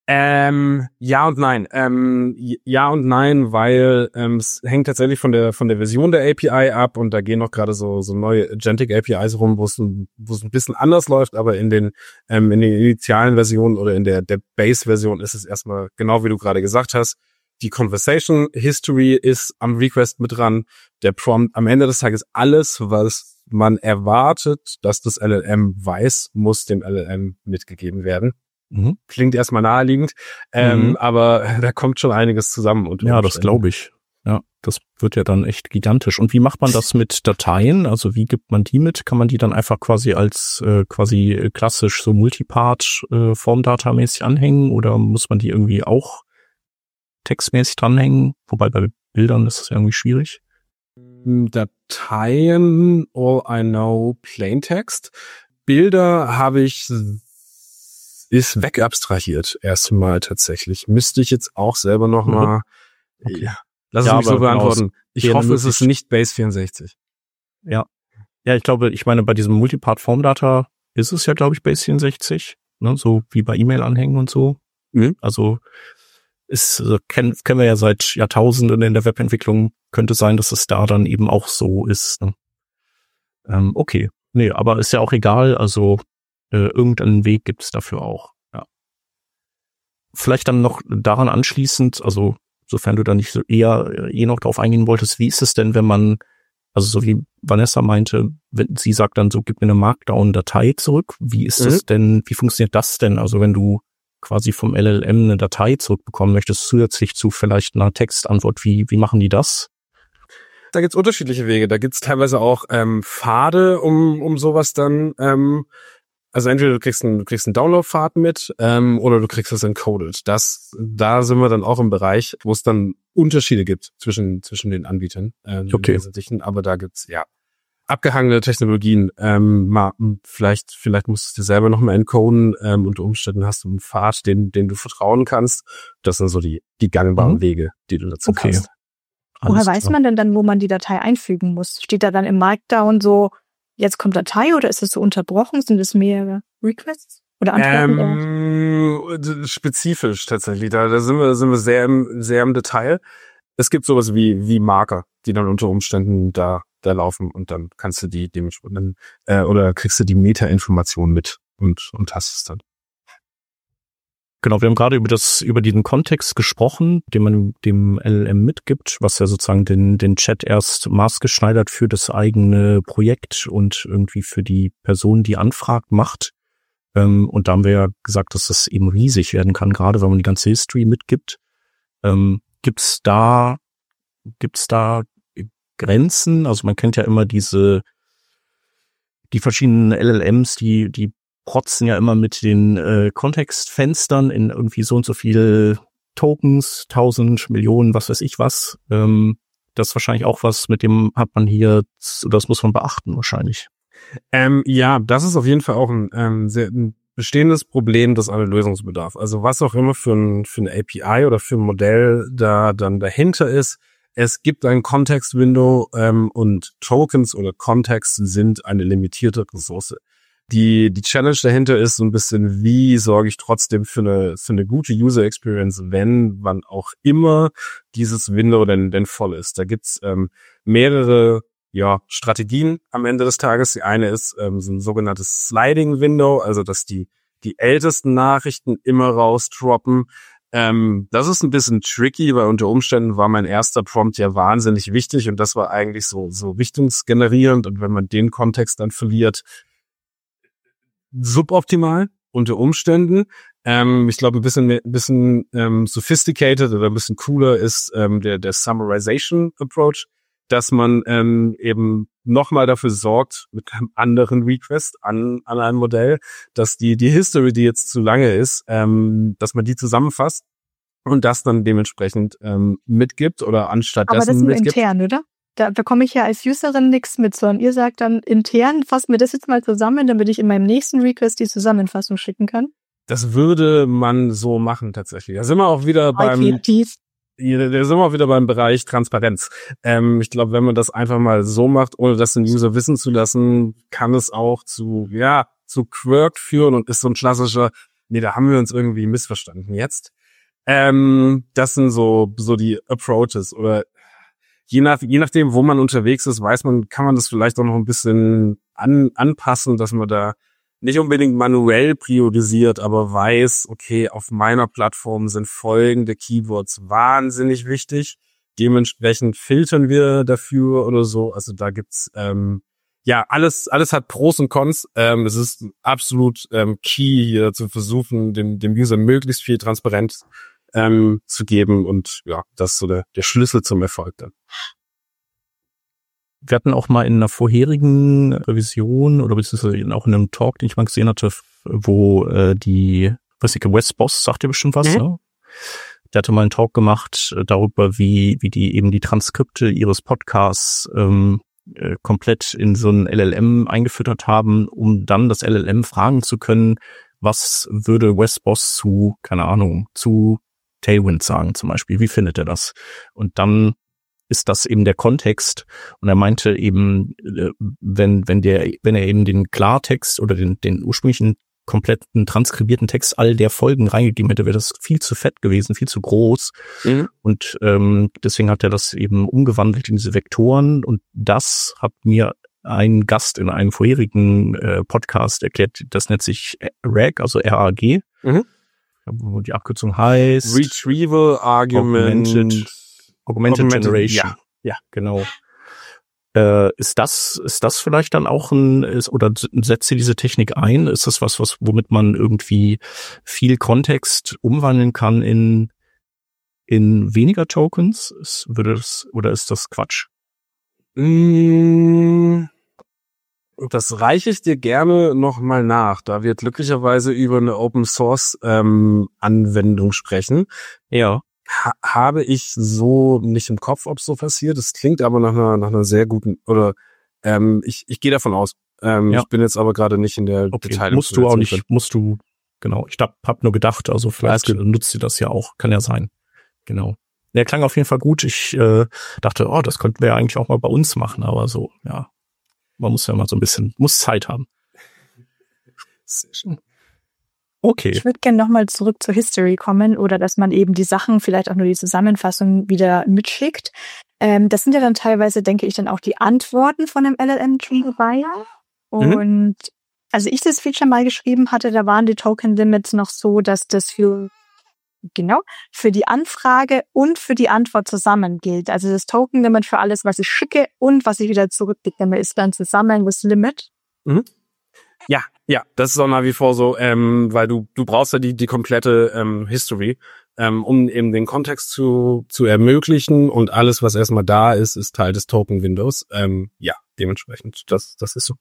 Ähm, ja und nein. Ähm, ja und nein, weil ähm, es hängt tatsächlich von der von der Version der A P I ab und da gehen noch gerade so so neue Agentic A P Is rum, wo es ein, wo es ein bisschen anders läuft, aber in den ähm, in den initialen Versionen oder in der der Base-Version ist es erstmal genau wie du gerade gesagt hast. Die Conversation History ist am Request mit dran. Der Prompt am Ende des Tages alles, was man erwartet, dass das L L M weiß, muss dem L L M mitgegeben werden. Mhm. Klingt erstmal naheliegend, ähm, mhm. aber da kommt schon einiges zusammen. Und ja, das glaube ich. Ja, das wird ja dann echt gigantisch. Und wie macht man das mit Dateien? Also wie gibt man die mit? Kann man die dann einfach quasi als äh, quasi klassisch so Multipart äh, Formdata-mäßig anhängen oder muss man die irgendwie auch textmäßig dranhängen, wobei bei Bildern ist es irgendwie schwierig. Dateien, all I know, Plaintext. Bilder habe ich, ist wegabstrahiert erstmal tatsächlich. Müsste ich jetzt auch selber nochmal, mhm. okay. ja, lass es ja, mich so beantworten. Ich hoffe, es ist nicht Base vierundsechzig. Ja, ja, ich glaube, ich meine, bei diesem Multipart Formdata ist es ja, glaube ich, Base vierundsechzig, ne, so wie bei E-Mail-Anhängen und so. Mhm. Also ist, kennen, kennen wir ja seit Jahrtausenden in der Webentwicklung, könnte sein, dass es da dann eben auch so ist. Ne? Ähm, okay, nee, aber ist ja auch egal, also äh, irgendeinen Weg gibt es dafür auch. Ja. Vielleicht dann noch daran anschließend, also sofern du da nicht so eher eh noch drauf eingehen wolltest, wie ist es denn, wenn man, also so wie Vanessa meinte, wenn sie sagt dann so, gib mir eine Markdown-Datei zurück, wie ist mhm. es denn, wie funktioniert das denn? Also wenn du quasi vom L L M eine Datei zurückbekommen möchtest, zusätzlich zu vielleicht einer Textantwort, wie wie machen die das? Da gibt's unterschiedliche Wege. Da gibt's teilweise auch ähm, Pfade, um um sowas dann, ähm, also entweder du kriegst einen, du kriegst einen Download-Pfad mit ähm, oder du kriegst es encoded. Das, da sind wir dann auch im Bereich, wo es dann Unterschiede gibt zwischen zwischen den Anbietern. Ähm, okay. Aber da gibt's ja abgehangene Technologien. Ähm, mal, vielleicht vielleicht musst du dir selber nochmal encoden. Ähm, unter Umständen hast du einen Pfad, den den du vertrauen kannst. Das sind so die die gangbaren mhm. Wege, die du dazu okay. hast. Woher weiß man denn dann, wo man die Datei einfügen muss? Steht da dann im Markdown so, jetzt kommt Datei, oder ist es so unterbrochen? Sind es mehrere Requests oder Antworten? Ähm, spezifisch tatsächlich. Da, da sind wir sind wir sehr im sehr im Detail. Es gibt sowas wie wie Marker, die dann unter Umständen da da laufen, und dann kannst du die dementsprechend äh, oder kriegst du die Meta-Information mit und und hast es dann. Genau, wir haben gerade über das, über diesen Kontext gesprochen, den man dem L L M mitgibt, was ja sozusagen den, den Chat erst maßgeschneidert für das eigene Projekt und irgendwie für die Person, die anfragt, macht. Ähm, und da haben wir ja gesagt, dass das eben riesig werden kann, gerade wenn man die ganze History mitgibt. Ähm, gibt's da, gibt's da Grenzen? Also man kennt ja immer diese, die verschiedenen L L Ms, die, die protzen ja immer mit den äh, Kontextfenstern in irgendwie so und so viele Tokens, tausend, Millionen, was weiß ich was. Ähm, das ist wahrscheinlich auch was, mit dem hat man hier, das muss man beachten wahrscheinlich. Ähm, ja, das ist auf jeden Fall auch ein, ähm, sehr, ein bestehendes Problem, das einen Lösungsbedarf. Also was auch immer für ein, für eine A P I oder für ein Modell da dann dahinter ist, es gibt ein Context-Window ähm, und Tokens oder Kontext sind eine limitierte Ressource. Die, die Challenge dahinter ist so ein bisschen, wie sorge ich trotzdem für eine, für eine gute User Experience, wenn wann auch immer dieses Window denn, denn voll ist. Da gibt's ähm, mehrere, ja, Strategien am Ende des Tages. Die eine ist ähm, so ein sogenanntes Sliding Window, also dass die, die ältesten Nachrichten immer rausdroppen. Ähm, das ist ein bisschen tricky, weil unter Umständen war mein erster Prompt ja wahnsinnig wichtig und das war eigentlich so, so richtungsgenerierend, und wenn man den Kontext dann verliert, suboptimal unter Umständen. Ähm, ich glaube, ein bisschen mehr, ein bisschen ähm, sophisticated oder ein bisschen cooler ist ähm, der der Summarization Approach, dass man ähm, eben nochmal dafür sorgt mit einem anderen Request an an ein Modell, dass die die History, die jetzt zu lange ist, ähm, dass man die zusammenfasst und das dann dementsprechend ähm, mitgibt oder anstatt Aber dessen das ist nur mitgibt. intern, oder? Da bekomme ich ja als Userin nichts mit, sondern ihr sagt dann intern, fasst mir das jetzt mal zusammen, damit ich in meinem nächsten Request die Zusammenfassung schicken kann. Das würde man so machen tatsächlich. Da sind wir auch wieder beim, da sind wir auch wieder beim Bereich Transparenz. Ähm, ich glaube, wenn man das einfach mal so macht, ohne das den User wissen zu lassen, kann es auch zu, ja, zu Quirk führen und ist so ein klassischer, nee, da haben wir uns irgendwie missverstanden jetzt. Ähm, das sind so, so die Approaches, oder Je nach, je nachdem, wo man unterwegs ist, weiß man, kann man das vielleicht auch noch ein bisschen an, anpassen, dass man da nicht unbedingt manuell priorisiert, aber weiß, okay, auf meiner Plattform sind folgende Keywords wahnsinnig wichtig. Dementsprechend filtern wir dafür oder so. Also da gibt's, ähm, ja, alles, alles hat Pros und Cons. Ähm, es ist absolut ähm, key, hier zu versuchen, dem, dem User möglichst viel Transparenz Ähm, zu geben, und ja, das ist so der, der Schlüssel zum Erfolg dann. Wir hatten auch mal in einer vorherigen Revision oder beziehungsweise auch in einem Talk, den ich mal gesehen hatte, wo äh, die, weiß ich, Wes Bos, sagt ihr bestimmt was, mhm. ne? Der hatte mal einen Talk gemacht äh, darüber, wie wie die eben die Transkripte ihres Podcasts ähm, äh, komplett in so ein L L M eingefüttert haben, um dann das L L M fragen zu können, was würde Wes Bos zu, keine Ahnung, zu Tailwind sagen zum Beispiel, wie findet er das? Und dann ist das eben der Kontext, und er meinte eben, wenn wenn der wenn er eben den Klartext oder den den ursprünglichen kompletten transkribierten Text all der Folgen reingegeben hätte, wäre das viel zu fett gewesen, viel zu groß. Mhm. Und ähm, deswegen hat er das eben umgewandelt in diese Vektoren, und das hat mir ein Gast in einem vorherigen äh, Podcast erklärt, das nennt sich R A G, also R A G. Mhm. Wo die Abkürzung heißt Retrieval Argument Augmented, Augmented, Augmented Generation. Ja, ja, genau. Äh, ist das ist das vielleicht dann auch ein ist, oder setzt ihr diese Technik ein? Ist das was, was womit man irgendwie viel Kontext umwandeln kann in in weniger Tokens? Ist, würde das oder ist das Quatsch? Das reiche ich dir gerne nochmal nach, da wir glücklicherweise über eine Open-Source-Anwendung ähm, sprechen. Ja. Ha- habe ich so nicht im Kopf, ob es so passiert. Es klingt aber nach einer, nach einer sehr guten, oder ähm, ich, ich gehe davon aus. Ähm, Ja. Ich bin jetzt aber gerade nicht in der Okay, Detail. musst du auch nicht, musst du, genau. Ich hab, hab nur gedacht, also vielleicht Alles gut. nutzt ihr das ja auch, kann ja sein. Genau. Der klang auf jeden Fall gut. Ich äh, dachte, oh, das könnten wir ja eigentlich auch mal bei uns machen, aber so, ja. Man muss ja mal so ein bisschen, muss Zeit haben. Sehr schön. Okay. Ich würde gerne nochmal zurück zur History kommen oder dass man eben die Sachen, vielleicht auch nur die Zusammenfassung wieder mitschickt. Ähm, das sind ja dann teilweise, denke ich, dann auch die Antworten von dem L L M dabei. Und mhm. also ich das Feature mal geschrieben hatte, da waren die Token Limits noch so, dass das für genau für die Anfrage und für die Antwort zusammen gilt. Also das Token Limit für alles, was ich schicke und was ich wieder zurückbekomme, ist dann zusammen das Limit. Mhm. Ja, ja, das ist auch nach wie vor so, ähm, weil du du brauchst ja die die komplette ähm, History, ähm, um eben den Kontext zu zu ermöglichen, und alles, was erstmal da ist, ist Teil des Token Windows. Ähm, ja, dementsprechend, das das ist so.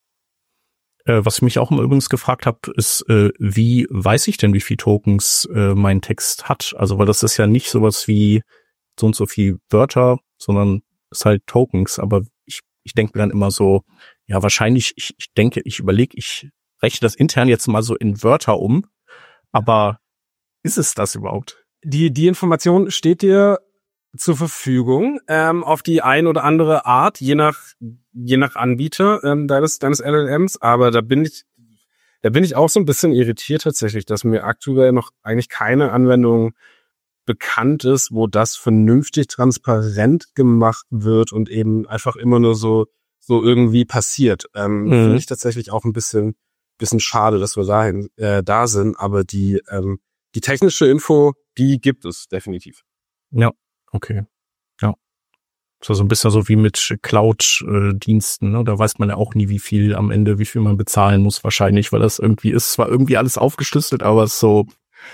Äh, was ich mich auch übrigens gefragt habe, ist, äh, wie weiß ich denn, wie viel Tokens äh, mein Text hat? Also, weil das ist ja nicht sowas wie so und so viel Wörter, sondern es ist halt Tokens. Aber ich ich denke mir dann immer so, ja, wahrscheinlich, ich, ich denke, ich überlege, ich rechne das intern jetzt mal so in Wörter um, aber ist es das überhaupt? Die die Information steht dir zur Verfügung, ähm, auf die ein oder andere Art, je nach je nach Anbieter ähm, deines deines L L Ms. Aber da bin ich da bin ich auch so ein bisschen irritiert tatsächlich, dass mir aktuell noch eigentlich keine Anwendung bekannt ist, wo das vernünftig transparent gemacht wird und eben einfach immer nur so so irgendwie passiert. Ähm, Mhm. Finde ich tatsächlich auch ein bisschen bisschen schade, dass wir dahin äh, da sind. Aber die ähm, die technische Info, die gibt es definitiv. Ja, okay. Ja. So, so ein bisschen so wie mit Cloud-Diensten, ne? Da weiß man ja auch nie, wie viel am Ende, wie viel man bezahlen muss wahrscheinlich, weil das irgendwie ist zwar irgendwie alles aufgeschlüsselt, aber es so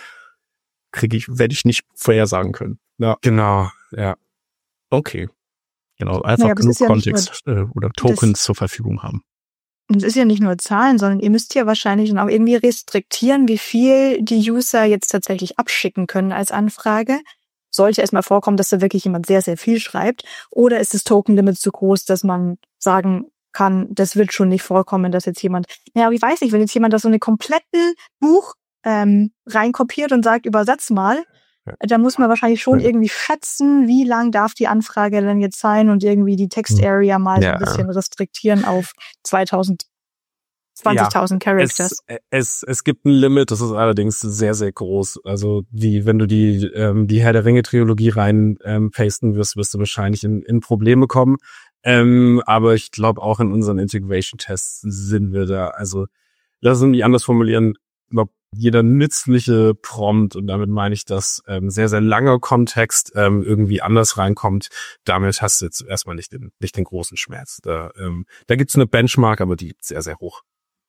kriege ich, werde ich nicht vorhersagen können. Ja. Genau, ja. Okay. Genau, einfach Naja, aber es genug ist ja nicht Kontext äh, oder Tokens zur Verfügung haben. Und es ist ja nicht nur Zahlen, sondern ihr müsst ja wahrscheinlich dann auch irgendwie restriktieren, wie viel die User jetzt tatsächlich abschicken können als Anfrage. Sollte erstmal vorkommen, dass da wirklich jemand sehr, sehr viel schreibt. Oder ist das Token-Limit so groß, dass man sagen kann, das wird schon nicht vorkommen, dass jetzt jemand, naja, wie weiß ich, wenn jetzt jemand da so eine komplette Buch ähm, reinkopiert und sagt, übersetz mal, Ja. da muss man wahrscheinlich schon irgendwie schätzen, wie lang darf die Anfrage denn jetzt sein und irgendwie die Text-Area mal so Ja. ein bisschen restriktieren auf zweitausend, zwanzigtausend Characters. Es, es, es gibt ein Limit, das ist allerdings sehr, sehr groß. Also die, wenn du die, ähm, die Herr der Ringe-Trilogie rein ähm, pasten wirst, wirst du wahrscheinlich in, in Probleme kommen. Ähm, aber ich glaube, auch in unseren Integration-Tests sind wir da. Also lass uns mich anders formulieren. Ich glaube, jeder nützliche Prompt, und damit meine ich, dass ähm, sehr, sehr langer Kontext ähm, irgendwie anders reinkommt, damit hast du jetzt erstmal nicht den, nicht den großen Schmerz. Da, ähm, da gibt's eine Benchmark, aber die ist sehr, sehr hoch.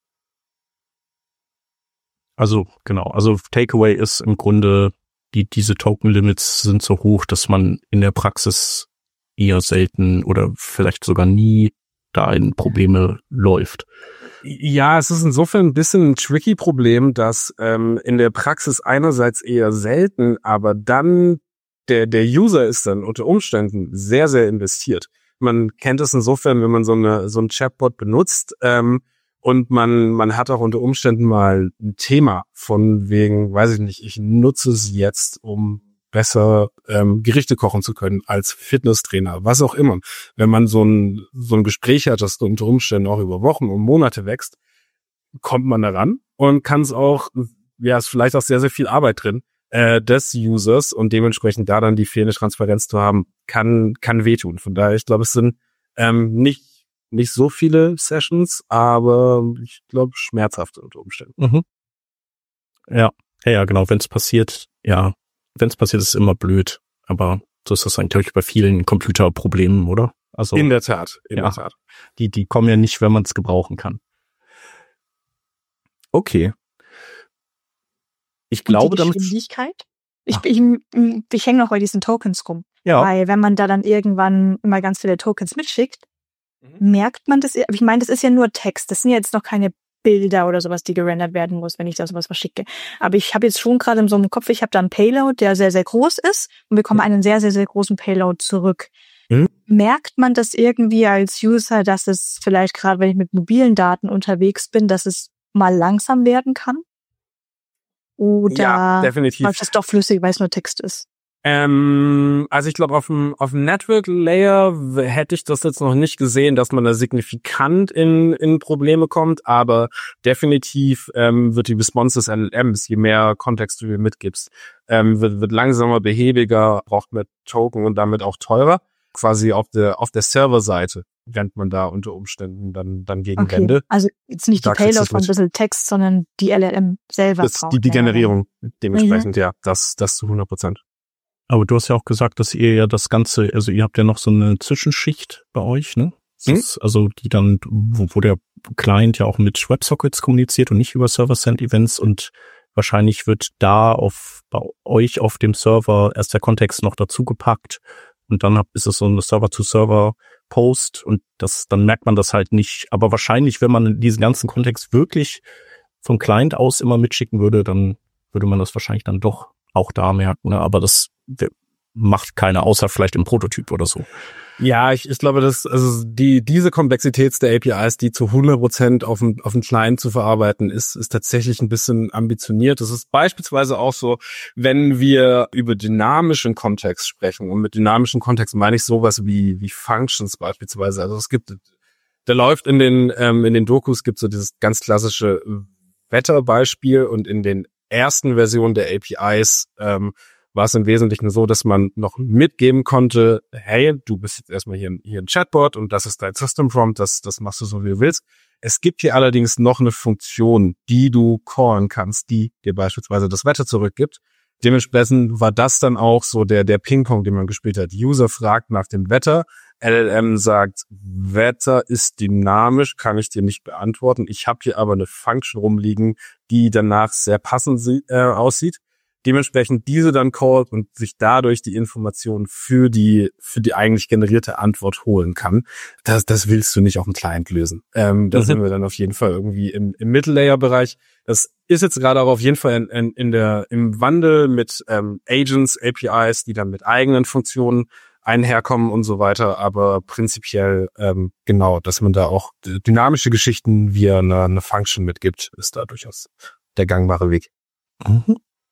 Also genau, also Takeaway ist im Grunde, die diese Token-Limits sind so hoch, dass man in der Praxis eher selten oder vielleicht sogar nie da in Probleme läuft. Ja, es ist insofern ein bisschen ein tricky Problem, dass ähm, in der Praxis einerseits eher selten, aber dann der der User ist dann unter Umständen sehr, sehr investiert. Man kennt es insofern, wenn man so eine so ein Chatbot benutzt, ähm, und man man hat auch unter Umständen mal ein Thema von wegen, weiß ich nicht, ich nutze es jetzt, um besser ähm, Gerichte kochen zu können als Fitnesstrainer, was auch immer. Wenn man so ein so ein Gespräch hat, das unter Umständen auch über Wochen und Monate wächst, kommt man daran und kann es auch, ja, ist vielleicht auch sehr, sehr viel Arbeit drin äh, des Users, und dementsprechend da dann die fehlende Transparenz zu haben, kann kann wehtun. Von daher, ich glaube, es sind ähm, nicht nicht so viele Sessions, aber ich glaube schmerzhaft unter Umständen. Mhm. Ja, ja, ja, genau. Wenn es passiert, ja, wenn es passiert, ist es immer blöd. Aber so ist das eigentlich bei vielen Computerproblemen, oder? Also In der Tat, in ja, der Tat. Die, die kommen ja nicht, wenn man es gebrauchen kann. Okay. Ich glaube, und die damit. Geschwindigkeit? Ich, ich, ich hänge noch bei diesen Tokens rum. Ja. Weil wenn man da dann irgendwann immer ganz viele Tokens mitschickt, mhm. merkt man das, ich meine, das ist ja nur Text, das sind ja jetzt noch keine Bilder oder sowas, die gerendert werden muss, wenn ich da sowas verschicke. Aber ich habe jetzt schon gerade in so einem Kopf, ich habe da einen Payload, der sehr, sehr groß ist und bekomme einen sehr, sehr, sehr großen Payload zurück. Mhm. Merkt man das irgendwie als User, dass es vielleicht gerade, wenn ich mit mobilen Daten unterwegs bin, dass es mal langsam werden kann? Oder ja, definitiv. läuft das doch flüssig, weil es nur Text ist? Ähm, also ich glaube, auf dem auf dem Network Layer hätte ich das jetzt noch nicht gesehen, dass man da signifikant in in Probleme kommt, aber definitiv ähm, wird die Response des L L Ms, je mehr Kontext du mir mitgibst, ähm, wird, wird langsamer, behäbiger, braucht mehr Token und damit auch teurer. Quasi auf der auf der Serverseite rennt man da unter Umständen dann dann gegen okay. Wände. Also jetzt nicht die Payload von ein bisschen Text, sondern die L L M selber. Das, die, die Generierung dementsprechend, mhm. ja, das das zu hundert Prozent. Aber du hast ja auch gesagt, dass ihr ja das Ganze, also ihr habt ja noch so eine Zwischenschicht bei euch, ne? Das ist hm? also die dann, wo, wo der Client ja auch mit WebSockets kommuniziert und nicht über Server-Send-Events und wahrscheinlich wird da auf bei euch auf dem Server erst der Kontext noch dazu gepackt und dann ist es so eine Server-to-Server-Post und das, dann merkt man das halt nicht. Aber wahrscheinlich, wenn man diesen ganzen Kontext wirklich vom Client aus immer mitschicken würde, dann würde man das wahrscheinlich dann doch auch da merken, ne? Aber das macht keiner, außer vielleicht im Prototyp oder so. Ja, ich, ich glaube, dass also die diese Komplexität der A P Is, die zu hundert Prozent auf dem auf dem Client zu verarbeiten ist, ist tatsächlich ein bisschen ambitioniert. Das ist beispielsweise auch so, wenn wir über dynamischen Kontext sprechen. Und mit dynamischen Kontext meine ich sowas wie wie Functions beispielsweise. Also es gibt, da läuft in den ähm, in den Dokus gibt so dieses ganz klassische Wetterbeispiel und in den ersten Versionen der A P Is ähm, war es im Wesentlichen so, dass man noch mitgeben konnte, hey, du bist jetzt erstmal hier, hier ein Chatbot und das ist dein System Prompt, das, das machst du so, wie du willst. Es gibt hier allerdings noch eine Funktion, die du callen kannst, die dir beispielsweise das Wetter zurückgibt. Dementsprechend war das dann auch so der, der Ping-Pong, den man gespielt hat. User fragt nach dem Wetter, L L M sagt, Wetter ist dynamisch, kann ich dir nicht beantworten. Ich habe hier aber eine Function rumliegen, die danach sehr passend äh, aussieht. Dementsprechend diese dann callt und sich dadurch die Informationen für die für die eigentlich generierte Antwort holen kann. Das das willst du nicht auf dem Client lösen. Ähm, da mhm. sind wir dann auf jeden Fall irgendwie im, im Middle-Layer-Bereich. Das ist jetzt gerade auch auf jeden Fall in, in, in der im Wandel mit ähm, Agents, A P Is, die dann mit eigenen Funktionen einherkommen und so weiter. Aber prinzipiell ähm, genau, dass man da auch dynamische Geschichten via eine, eine Function mitgibt, ist da durchaus der gangbare Weg. Mhm.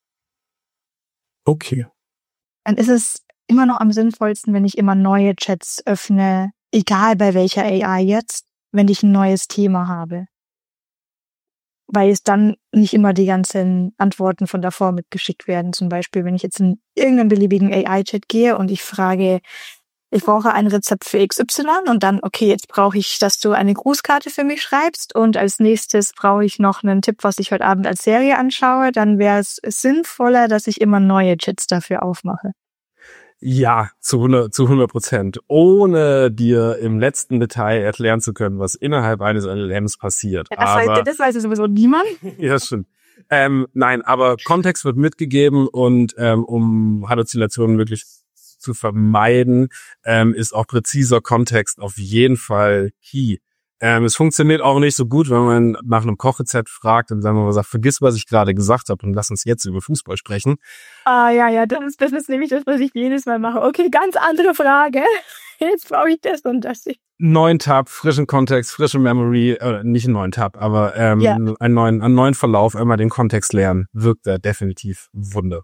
Okay. Dann ist es immer noch am sinnvollsten, wenn ich immer neue Chats öffne, egal bei welcher A I jetzt, wenn ich ein neues Thema habe. Weil es dann nicht immer die ganzen Antworten von davor mitgeschickt werden. Zum Beispiel, wenn ich jetzt in irgendeinen beliebigen A I-Chat gehe und ich frage, ich brauche ein Rezept für X Y und dann, okay, jetzt brauche ich, dass du eine Grußkarte für mich schreibst und als nächstes brauche ich noch einen Tipp, was ich heute Abend als Serie anschaue, dann wäre es sinnvoller, dass ich immer neue Chats dafür aufmache. Ja, zu hundert, zu hundert Prozent. Ohne dir im letzten Detail erklären zu können, was innerhalb eines L L Ms passiert. Ja, das, aber, weiß, das weiß ja sowieso niemand. Ja, stimmt. Ähm, nein, aber Kontext wird mitgegeben und ähm, um Halluzinationen wirklich zu vermeiden, ähm, ist auch präziser Kontext auf jeden Fall key. Ähm, es funktioniert auch nicht so gut, wenn man nach einem Kochrezept fragt und sagen wir mal sagt, vergiss, was ich gerade gesagt habe und lass uns jetzt über Fußball sprechen. Ah, ja, ja, das ist, das ist nämlich das, was ich jedes Mal mache. Okay, ganz andere Frage. Jetzt brauche ich das und das. Neuen Tab, frischen Kontext, frische Memory, äh, nicht einen neuen Tab, aber ähm, ja. einen neuen, einen neuen Verlauf, einmal den Kontext lernen, wirkt da definitiv Wunder.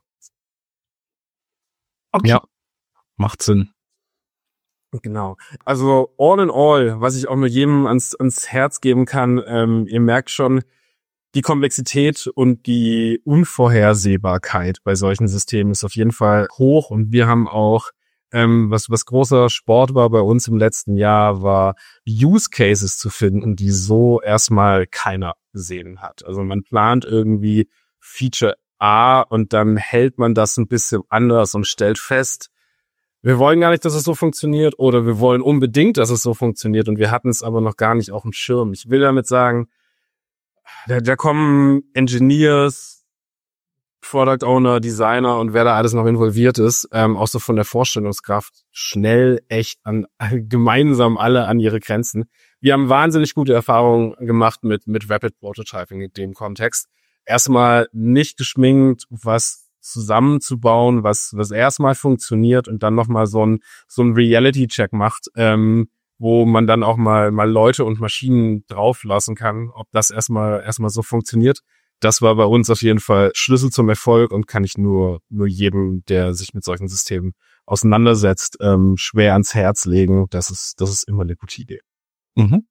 Okay. Ja, macht Sinn. Genau. Also all in all, was ich auch nur jedem ans, ans Herz geben kann, ähm, ihr merkt schon, die Komplexität und die Unvorhersehbarkeit bei solchen Systemen ist auf jeden Fall hoch und wir haben auch, ähm, was was großer Sport war bei uns im letzten Jahr, war Use Cases zu finden, die so erstmal keiner gesehen hat. Also man plant irgendwie Feature A und dann hält man das ein bisschen anders und stellt fest, wir wollen gar nicht, dass es so funktioniert oder wir wollen unbedingt, dass es so funktioniert und wir hatten es aber noch gar nicht auf dem Schirm. Ich will damit sagen, da, da kommen Engineers, Product Owner, Designer und wer da alles noch involviert ist, ähm, auch so von der Vorstellungskraft, schnell echt an gemeinsam alle an ihre Grenzen. Wir haben wahnsinnig gute Erfahrungen gemacht mit mit Rapid Prototyping in dem Kontext. Erstmal nicht geschminkt, was zusammenzubauen, was was erstmal funktioniert und dann nochmal so ein so ein Reality-Check macht, ähm, wo man dann auch mal mal Leute und Maschinen drauflassen kann, ob das erstmal erstmal so funktioniert. Das war bei uns auf jeden Fall Schlüssel zum Erfolg und kann ich nur nur jedem, der sich mit solchen Systemen auseinandersetzt, ähm, schwer ans Herz legen. Das ist das ist immer eine gute Idee. Mhm.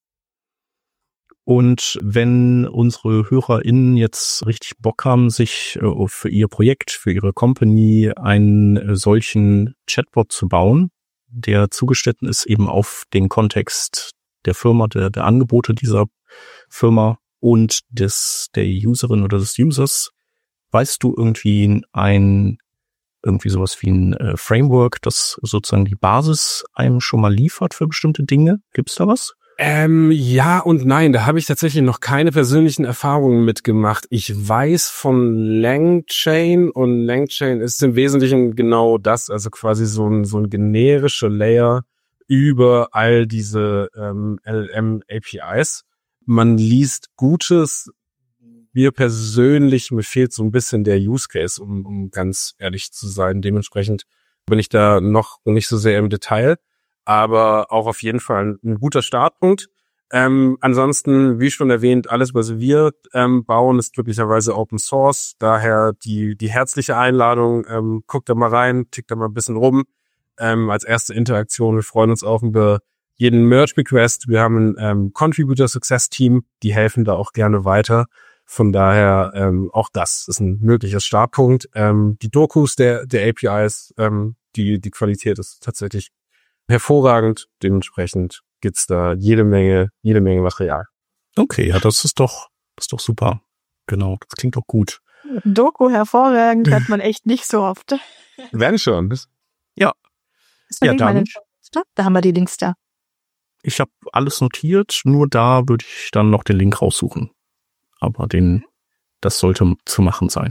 Und wenn unsere HörerInnen jetzt richtig Bock haben, sich äh, für ihr Projekt, für ihre Company einen äh, solchen Chatbot zu bauen, der zugeschnitten ist eben auf den Kontext der Firma, der, der Angebote dieser Firma und des der Userin oder des Users, weißt du irgendwie ein irgendwie sowas wie ein äh, Framework, das sozusagen die Basis einem schon mal liefert für bestimmte Dinge? Gibt's da was? Ähm, ja und nein, da habe ich tatsächlich noch keine persönlichen Erfahrungen mitgemacht. Ich weiß von LangChain und LangChain ist im Wesentlichen genau das, also quasi so ein so ein generischer Layer über all diese ähm, L L M-A P Is. Man liest Gutes. Mir persönlich, mir fehlt so ein bisschen der Use Case, um, um ganz ehrlich zu sein. Dementsprechend bin ich da noch nicht so sehr im Detail, aber auch auf jeden Fall ein guter Startpunkt. Ähm, ansonsten, wie schon erwähnt, alles, was wir ähm, bauen, ist glücklicherweise Open Source. Daher die die herzliche Einladung, ähm, guckt da mal rein, tickt da mal ein bisschen rum. Ähm, als erste Interaktion, wir freuen uns auch über jeden Merge-Request. Wir haben ein ähm, Contributor-Success-Team, die helfen da auch gerne weiter. Von daher ähm, auch das ist ein möglicher Startpunkt. Ähm, die Dokus der der A P Is, ähm, die die Qualität ist tatsächlich hervorragend. Dementsprechend gibt's da jede Menge jede Menge Material. Okay, ja, das ist doch das ist doch super. Genau, das klingt doch gut. Doku hervorragend hat man echt nicht so oft. Werden schon. Ja. Ja, dann. Da haben wir die Links da. Ich habe alles notiert, nur da würde ich dann noch den Link raussuchen. Aber den, das sollte zu machen sein.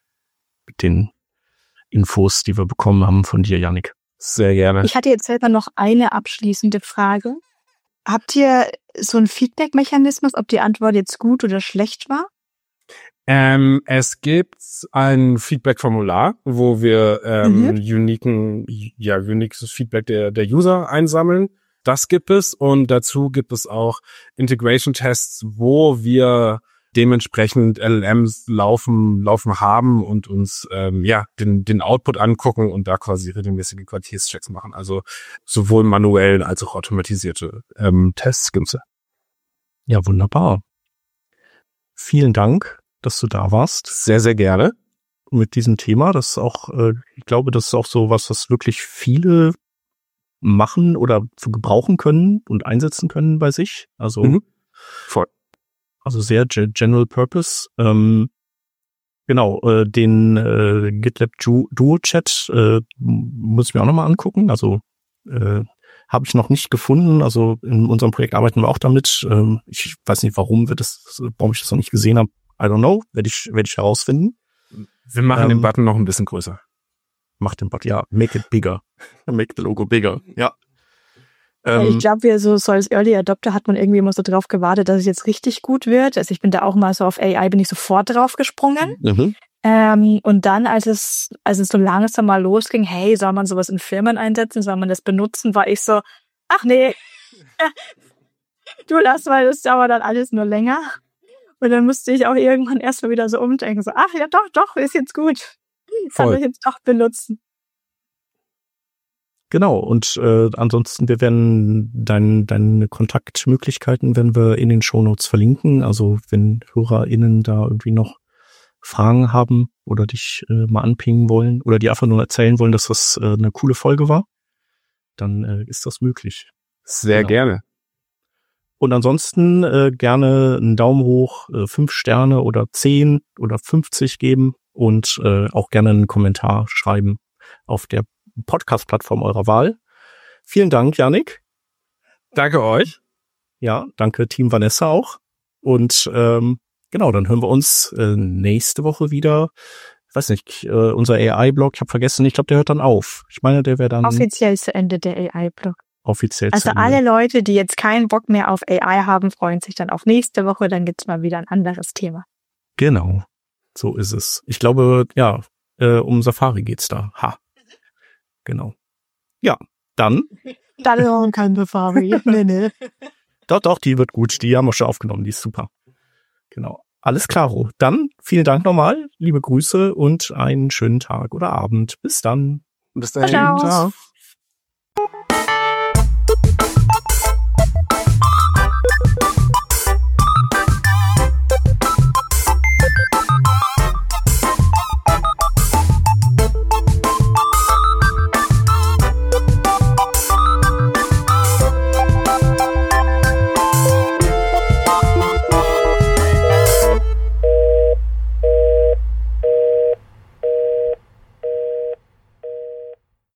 Mit den Infos, die wir bekommen haben von dir, Yannick. Sehr gerne. Ich hatte jetzt selber noch eine abschließende Frage. Habt ihr so einen Feedback-Mechanismus, ob die Antwort jetzt gut oder schlecht war? Ähm, es gibt ein Feedback-Formular, wo wir ähm, Mhm. uniken, ja, uniques Feedback der, der User einsammeln. Das gibt es und dazu gibt es auch Integration-Tests, wo wir dementsprechend L L Ms laufen laufen haben und uns ähm, ja den den Output angucken und da quasi regelmäßige Qualitätschecks machen. Also sowohl manuell als auch automatisierte ähm, Tests gibt's. Ja, wunderbar. Vielen Dank, dass du da warst. Sehr, sehr gerne. Mit diesem Thema. Das ist auch, äh, ich glaube, das ist auch so was, was wirklich viele machen oder zu gebrauchen können und einsetzen können bei sich. Also, Mhm. Voll. also sehr ge- General Purpose. Ähm, genau, äh, den äh, GitLab Duo, Duo Chat äh, muss ich mir auch nochmal angucken. Also äh, habe ich noch nicht gefunden. Also in unserem Projekt arbeiten wir auch damit. Ähm, ich weiß nicht, warum wir das, warum ich das noch nicht gesehen habe. I don't know. Werde ich, werde ich herausfinden. Wir machen Ähm, den Button noch ein bisschen größer. Mach den Button, ja, make it bigger. Make the Logo bigger, ja. Ja, ich Ähm, glaube, wir so, so als Early Adopter hat man irgendwie immer so drauf gewartet, dass es jetzt richtig gut wird. Also ich bin da auch mal so auf A I, bin ich sofort drauf gesprungen. mhm. Ähm, und dann, als es, als es so langsam mal losging, hey, soll man sowas in Firmen einsetzen, soll man das benutzen, war ich so, ach nee, du lass mal, das dauert dann alles nur länger. Und dann musste ich auch irgendwann erstmal wieder so umdenken, so, ach ja, doch, doch, ist jetzt gut. Kann Voll. ich jetzt doch benutzen. Genau, und äh, ansonsten, wir werden dein, deine Kontaktmöglichkeiten werden wir in den Shownotes verlinken. Also wenn HörerInnen da irgendwie noch Fragen haben oder dich äh, mal anpingen wollen oder die einfach nur erzählen wollen, dass das äh, eine coole Folge war, dann äh, ist das möglich. Sehr Genau. gerne. Und ansonsten äh, gerne einen Daumen hoch, äh, fünf Sterne oder zehn oder fünfzig geben und äh, auch gerne einen Kommentar schreiben auf der Podcast-Plattform eurer Wahl. Vielen Dank, Yannick. Danke euch. Ja, danke Team Vanessa auch. Und ähm, genau, dann hören wir uns äh, nächste Woche wieder. Ich weiß nicht, äh, unser A I-Blog, ich habe vergessen, ich glaube, der hört dann auf. Ich meine, der wäre dann offiziell zu Ende, der A I-Blog. Offiziell also zu Ende. Alle Leute, die jetzt keinen Bock mehr auf A I haben, freuen sich dann auf nächste Woche, dann gibt's mal wieder ein anderes Thema. Genau, so ist es. Ich glaube, ja, äh, um Safari geht's da. Ha. Genau. Ja, dann. Dann kein Safari. nee, nee. Doch, doch, die wird gut. Die haben wir schon aufgenommen, die ist super. Genau. Alles klaro. Dann vielen Dank nochmal, liebe Grüße und einen schönen Tag oder Abend. Bis dann. Bis dahin. Ciao. Ciao.